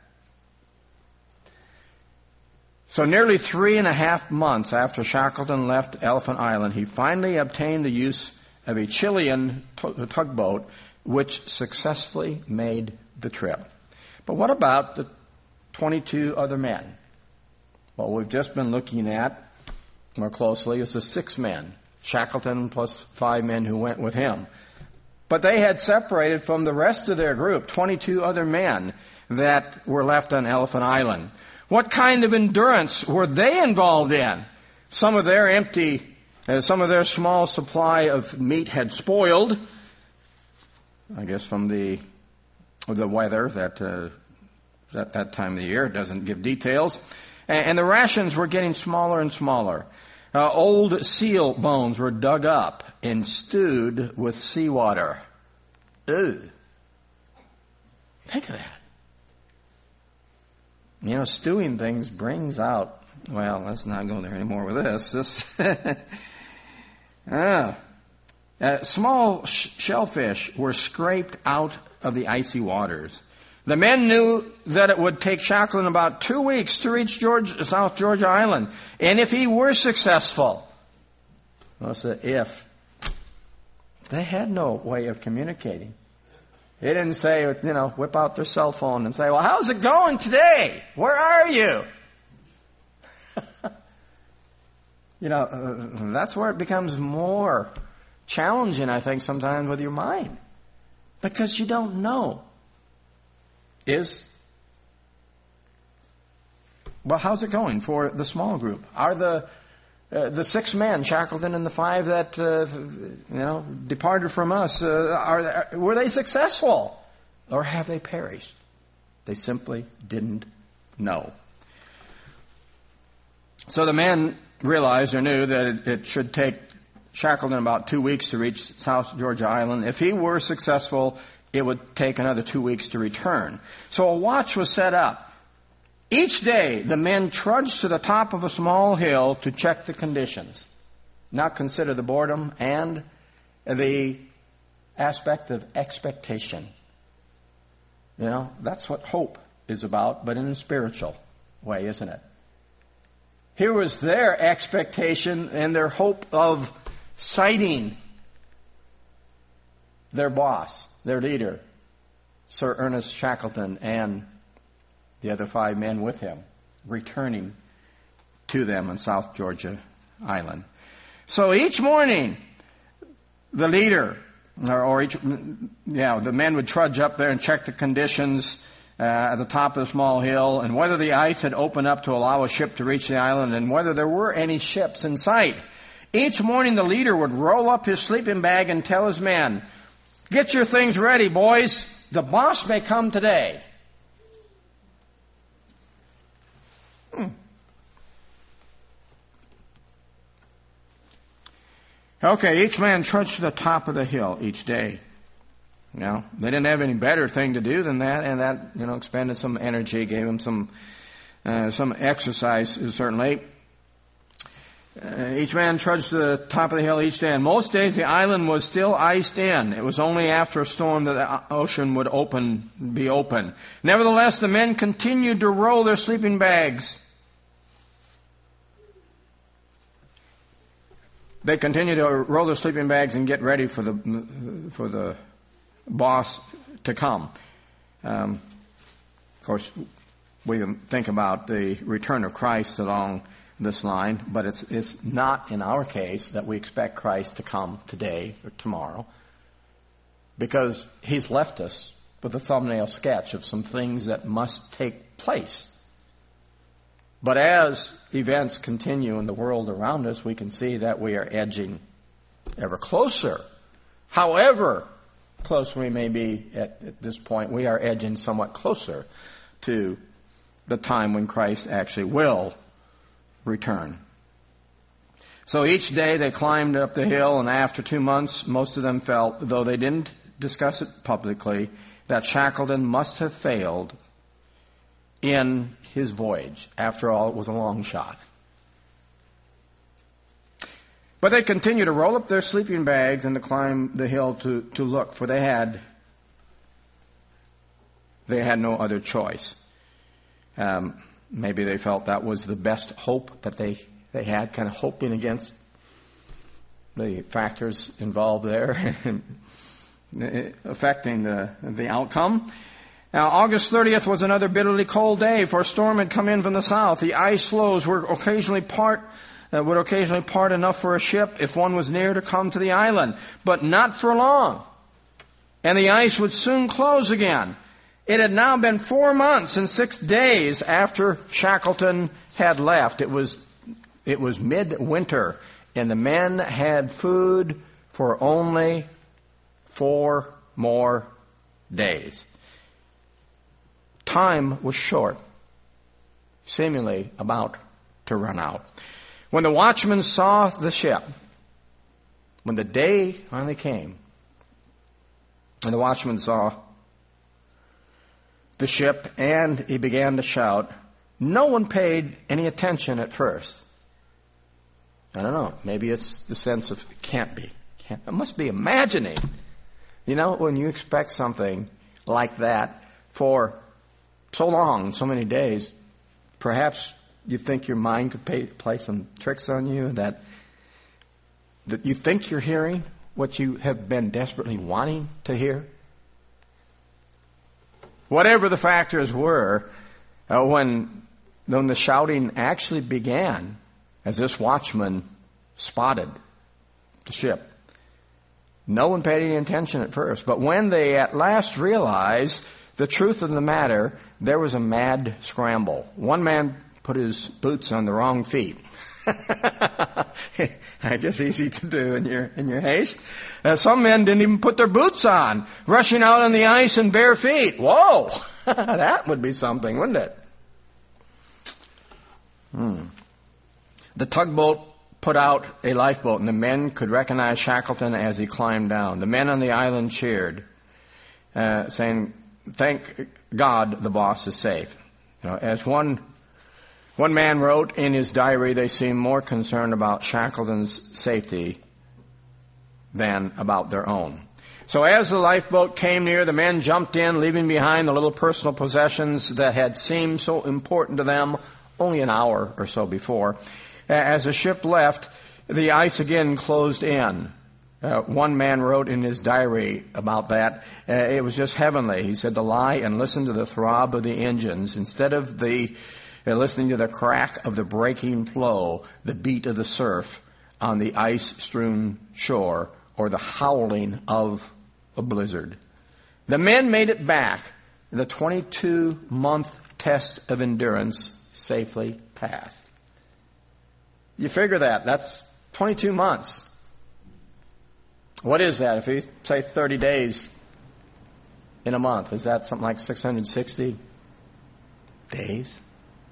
So nearly three and a half months after Shackleton left Elephant Island, he finally obtained the use of a Chilean t- tugboat, which successfully made the trip. But what about the twenty-two other men? Well, we've just been looking at more closely is the six men Shackleton plus five men who went with him. But they had separated from the rest of their group, twenty-two other men that were left on Elephant Island. What kind of endurance were they involved in? Some of their empty, uh, some of their small supply of meat had spoiled, I guess from the the weather that uh, at that time of the year. It doesn't give details. And, and the rations were getting smaller and smaller. Uh, old seal bones were dug up and stewed with seawater. Ew. Think of that. You know, stewing things brings out, well, let's not go there anymore with this. this ah. uh, small sh- shellfish were scraped out of the icy waters. The men knew that it would take Shackleton about two weeks to reach George, South Georgia Island. And if he were successful, what's the if? They had no way of communicating. They didn't say, you know, whip out their cell phone and say, well, how's it going today? Where are you? You know, uh, that's where it becomes more challenging, I think, sometimes with your mind. Because you don't know. Is, well, how's it going for the small group? Are the uh, the six men, Shackleton and the five that uh, you know departed from us, uh, are were they successful, or have they perished? They simply didn't know. So the men realized or knew that it, it should take Shackleton about two weeks to reach South Georgia Island. If he were successful, it would take another two weeks to return. So a watch was set up. Each day, the men trudged to the top of a small hill to check the conditions. Now consider the boredom and the aspect of expectation. You know, that's what hope is about, but in a spiritual way, isn't it? Here was their expectation and their hope of sighting their boss, their leader, Sir Ernest Shackleton, and the other five men with him, returning to them on South Georgia Island. So each morning, the leader, or, or each, yeah, the men would trudge up there and check the conditions uh, at the top of the small hill, and whether the ice had opened up to allow a ship to reach the island, and whether there were any ships in sight. Each morning, the leader would roll up his sleeping bag and tell his men, "Get your things ready, boys. The boss may come today." Hmm. Okay, each man trudged to the top of the hill each day. You know, they didn't have any better thing to do than that, and that, you know, expended some energy, gave them some uh, some exercise, certainly. Uh, each man trudged to the top of the hill each day, and most days the island was still iced in. It was only after a storm that the ocean would open, be open. Nevertheless, the men continued to roll their sleeping bags. They continued to roll their sleeping bags and get ready for the for the boss to come. Um, of course, we think about the return of Christ along this line, but it's it's not in our case that we expect Christ to come today or tomorrow, because he's left us with a thumbnail sketch of some things that must take place. But as events continue in the world around us, we can see that we are edging ever closer. However close we may be at, at this point, we are edging somewhat closer to the time when Christ actually will return. So each day they climbed up the hill, and after two months, most of them felt, though they didn't discuss it publicly, that Shackleton must have failed in his voyage. After all, it was a long shot. But they continued to roll up their sleeping bags and to climb the hill to, to look, for they had they had no other choice. Um, maybe they felt that was the best hope that they, they had, kind of hoping against the factors involved there affecting the, the outcome. Now, August thirtieth was another bitterly cold day, for a storm had come in from the south. The ice floes were occasionally part uh, would occasionally part enough for a ship if one was near to come to the island, but not for long. And the ice would soon close again. It had now been four months and six days after Shackleton had left. It was, it was midwinter, and the men had food for only four more days. Time was short, seemingly about to run out. When the watchman saw the ship, when the day finally came, and the watchman saw the ship and he began to shout, no one paid any attention at first. I don't know, maybe it's the sense of it can't be. Can't, it must be imagining. You know, when you expect something like that for so long, so many days, perhaps you think your mind could pay, play some tricks on you, that that you think you're hearing what you have been desperately wanting to hear. Whatever the factors were, uh, when, when the shouting actually began, as this watchman spotted the ship, no one paid any attention at first. But when they at last realized the truth of the matter, there was a mad scramble. One man put his boots on the wrong feet. I guess easy to do in your in your haste. Uh, some men didn't even put their boots on, rushing out on the ice in bare feet. Whoa! That would be something, wouldn't it? Hmm. The tugboat put out a lifeboat, and the men could recognize Shackleton as he climbed down. The men on the island cheered, uh, saying, "Thank God the boss is safe." You know, as one one man wrote in his diary, they seemed more concerned about Shackleton's safety than about their own. So as the lifeboat came near, the men jumped in, leaving behind the little personal possessions that had seemed so important to them only an hour or so before. As the ship left, the ice again closed in. Uh, one man wrote in his diary about that, uh, it was just heavenly. He said to lie and listen to the throb of the engines instead of the uh, listening to the crack of the breaking floe, the beat of the surf on the ice-strewn shore, or the howling of a blizzard. The men made it back. The twenty-two month test of endurance safely passed. You figure that. That's twenty-two months. What is that? If you say thirty days in a month, is that something like six hundred sixty days?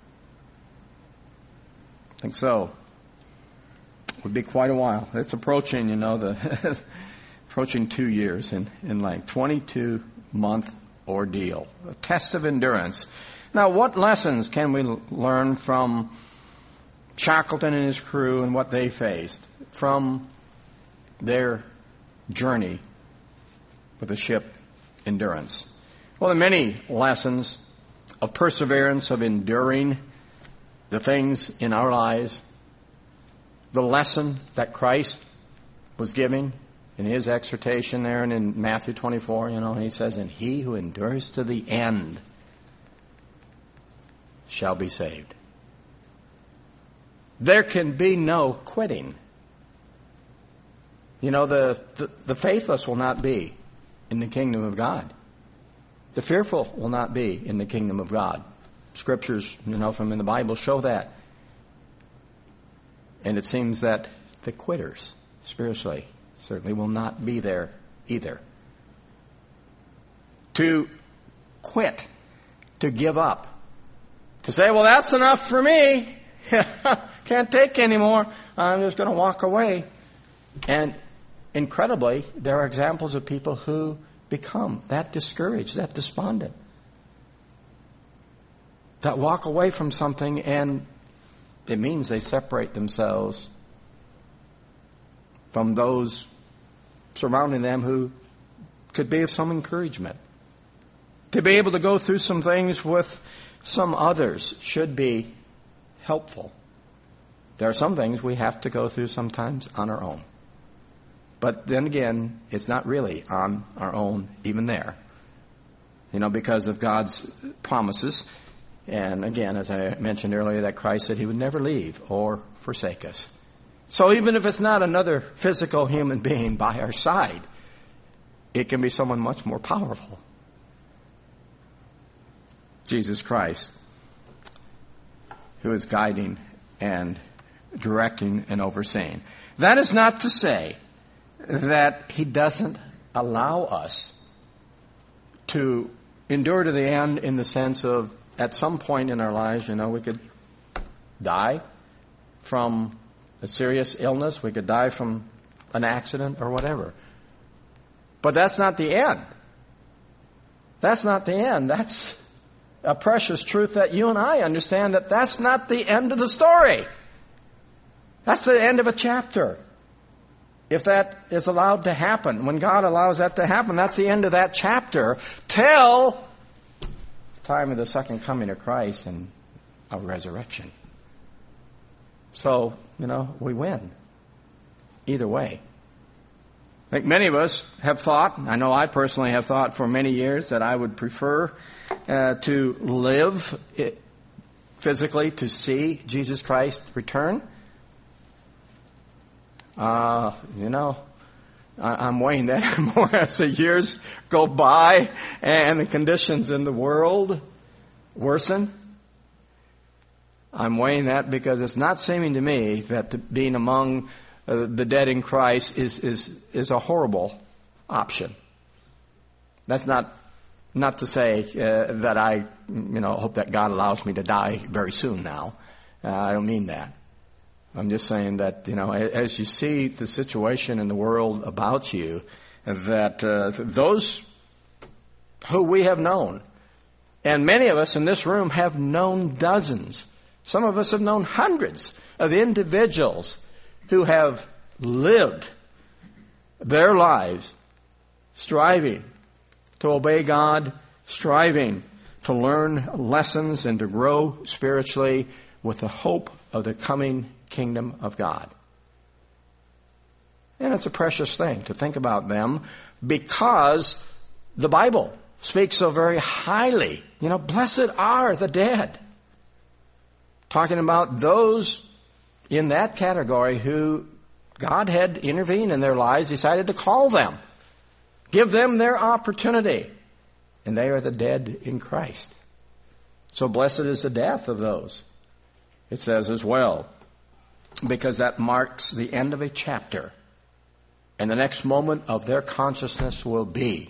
I think so. It would be quite a while. It's approaching, you know, the approaching two years in, in length. twenty-two month ordeal. A test of endurance. Now, what lessons can we learn from Shackleton and his crew and what they faced from their journey with the ship Endurance? Well, there are many lessons of perseverance, of enduring the things in our lives. The lesson that Christ was giving in his exhortation there and in Matthew twenty-four, you know, he says, and he who endures to the end shall be saved. There can be no quitting. You know, the, the, the faithless will not be in the kingdom of God. The fearful will not be in the kingdom of God. Scriptures, you know, from in the Bible show that. And it seems that the quitters, spiritually, certainly will not be there either. To quit, to give up, to say, well, that's enough for me. Can't take anymore. I'm just going to walk away. And incredibly, there are examples of people who become that discouraged, that despondent, that walk away from something, and it means they separate themselves from those surrounding them who could be of some encouragement. To be able to go through some things with some others should be helpful. There are some things we have to go through sometimes on our own. But then again, it's not really on our own even there. You know, because of God's promises And again, as I mentioned earlier, that Christ said he would never leave or forsake us. So even if it's not another physical human being by our side, it can be someone much more powerful. Jesus Christ, who is guiding and directing and overseeing. That is not to say that he doesn't allow us to endure to the end, in the sense of at some point in our lives, you know, we could die from a serious illness. We could die from an accident or whatever. But that's not the end. That's not the end. That's a precious truth that you and I understand, that that's not the end of the story. That's the end of a chapter. If that is allowed to happen, when God allows that to happen, that's the end of that chapter till the time of the second coming of Christ and our resurrection. So, you know, we win either way. I think many of us have thought, I know I personally have thought for many years, that I would prefer uh, to live it, physically to see Jesus Christ return. Uh, you know, I, I'm weighing that more as the years go by and the conditions in the world worsen. I'm weighing that because it's not seeming to me that the, being among uh, the dead in Christ is, is, is a horrible option. That's not, not to say uh, that I, you know, hope that God allows me to die very soon now. Uh, I don't mean that. I'm just saying that, you know, as you see the situation in the world about you, that uh, those who we have known, and many of us in this room have known dozens, some of us have known hundreds of individuals who have lived their lives striving to obey God, striving to learn lessons and to grow spiritually with the hope of the coming kingdom of God. And it's a precious thing to think about them, because the Bible speaks so very highly. You know, blessed are the dead. Talking about those in that category who God had intervened in their lives, decided to call them, give them their opportunity. And they are the dead in Christ. So blessed is the death of those, it says as well, because that marks the end of a chapter. And the next moment of their consciousness will be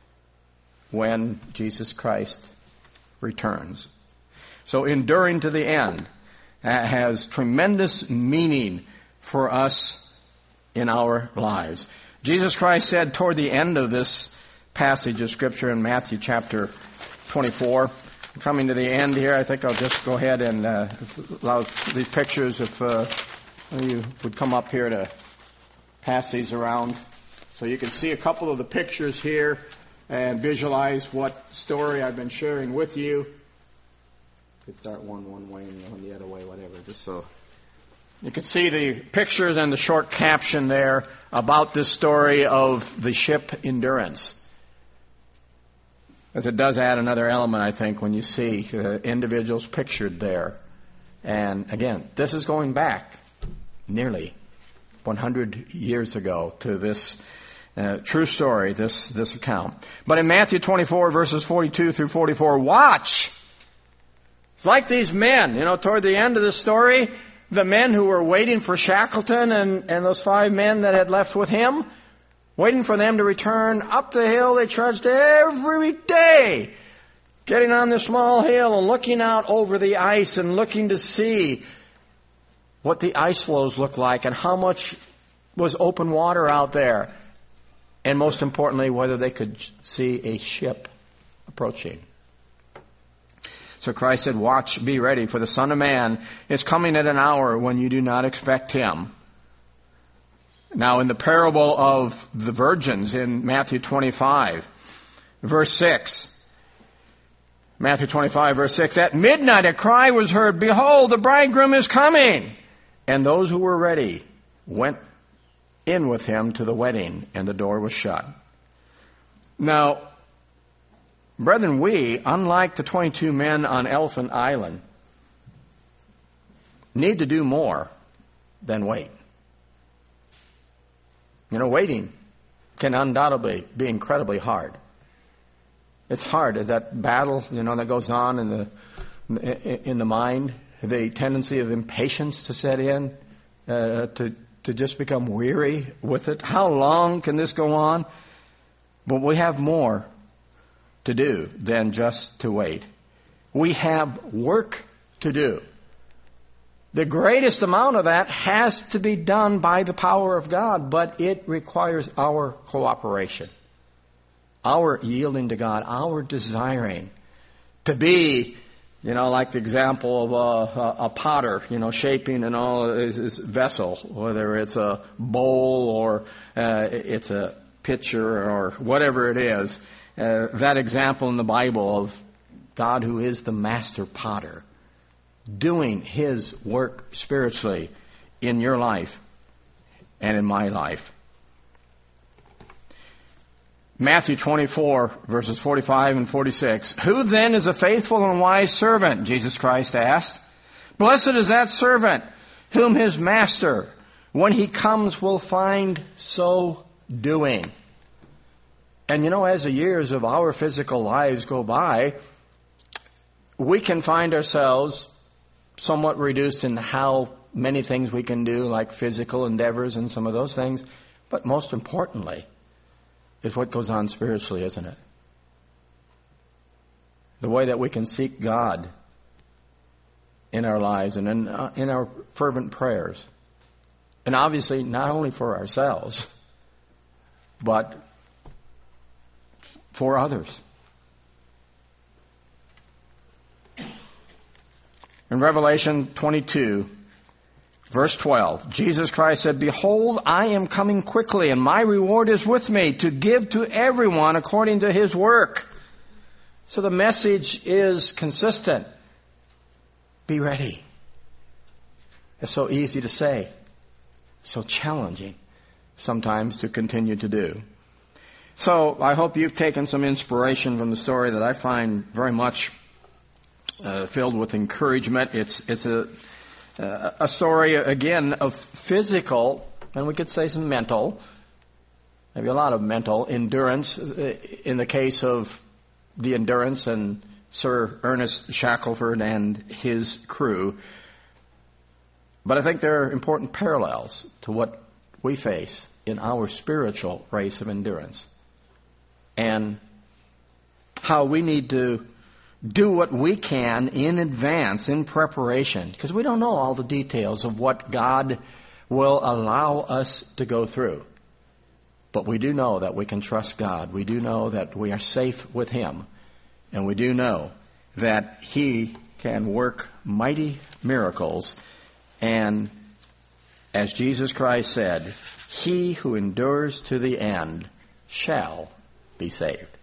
when Jesus Christ returns. So enduring to the end has tremendous meaning for us in our lives. Jesus Christ said toward the end of this passage of Scripture in Matthew chapter twenty-four, coming to the end here, I think I'll just go ahead and uh, allow these pictures, if uh, you would come up here to pass these around, so you can see a couple of the pictures here and visualize what story I've been sharing with you. You could start one one way and one the other way, whatever, just so you can see the pictures and the short caption there about this story of the ship Endurance. As it does add another element, I think, when you see uh, individuals pictured there. And again, this is going back nearly one hundred years ago to this uh, true story, this, this account. But in Matthew twenty-four, verses forty-two through forty-four, watch! It's like these men, you know, toward the end of the story, the men who were waiting for Shackleton and, and those five men that had left with him, waiting for them to return up the hill. They trudged every day, getting on the small hill and looking out over the ice and looking to see what the ice floes looked like and how much was open water out there. And most importantly, whether they could see a ship approaching. So Christ said, watch, be ready, for the Son of Man is coming at an hour when you do not expect him. Now, in the parable of the virgins in Matthew twenty-five, verse six, Matthew twenty-five, verse six, at midnight a cry was heard, behold, the bridegroom is coming. And those who were ready went in with him to the wedding, and the door was shut. Now, Brethren, we, unlike the twenty-two men on Elephant Island, need to do more than wait. You know, waiting can undoubtedly be incredibly hard. It's hard, that battle, you know, that goes on in the in the mind, the tendency of impatience to set in, uh, to to just become weary with it. How long can this go on? But we have more to do than just to wait. We have work to do. The greatest amount of that has to be done by the power of God, but it requires our cooperation, our yielding to God, our desiring to be, you know, like the example of a, a, a potter, you know, shaping and all his, his vessel, whether it's a bowl or uh, it's a pitcher or whatever it is. Uh, that example in the Bible of God who is the master potter, doing His work spiritually in your life and in my life. Matthew twenty-four, verses forty-five and forty-six. Who then is a faithful and wise servant? Jesus Christ asked. Blessed is that servant whom his master, when he comes, will find so doing. And you know, as the years of our physical lives go by, we can find ourselves somewhat reduced in how many things we can do, like physical endeavors and some of those things. But most importantly is what goes on spiritually, isn't it? The way that we can seek God in our lives and in, uh, in our fervent prayers. And obviously not only for ourselves, but for others. In Revelation twenty-two, verse twelve, Jesus Christ said, Behold, I am coming quickly, and my reward is with me to give to everyone according to his work. So the message is consistent. Be ready. It's so easy to say, so challenging sometimes to continue to do. So I hope you've taken some inspiration from the story that I find very much uh, filled with encouragement. It's it's a uh, a story again of physical, and we could say some mental, maybe a lot of mental endurance in the case of the Endurance and Sir Ernest Shackelford and his crew. But I think there are important parallels to what we face in our spiritual race of endurance, and how we need to do what we can in advance, in preparation, because we don't know all the details of what God will allow us to go through. But we do know that we can trust God. We do know that we are safe with Him. And we do know that He can work mighty miracles. And as Jesus Christ said, he who endures to the end shall be saved.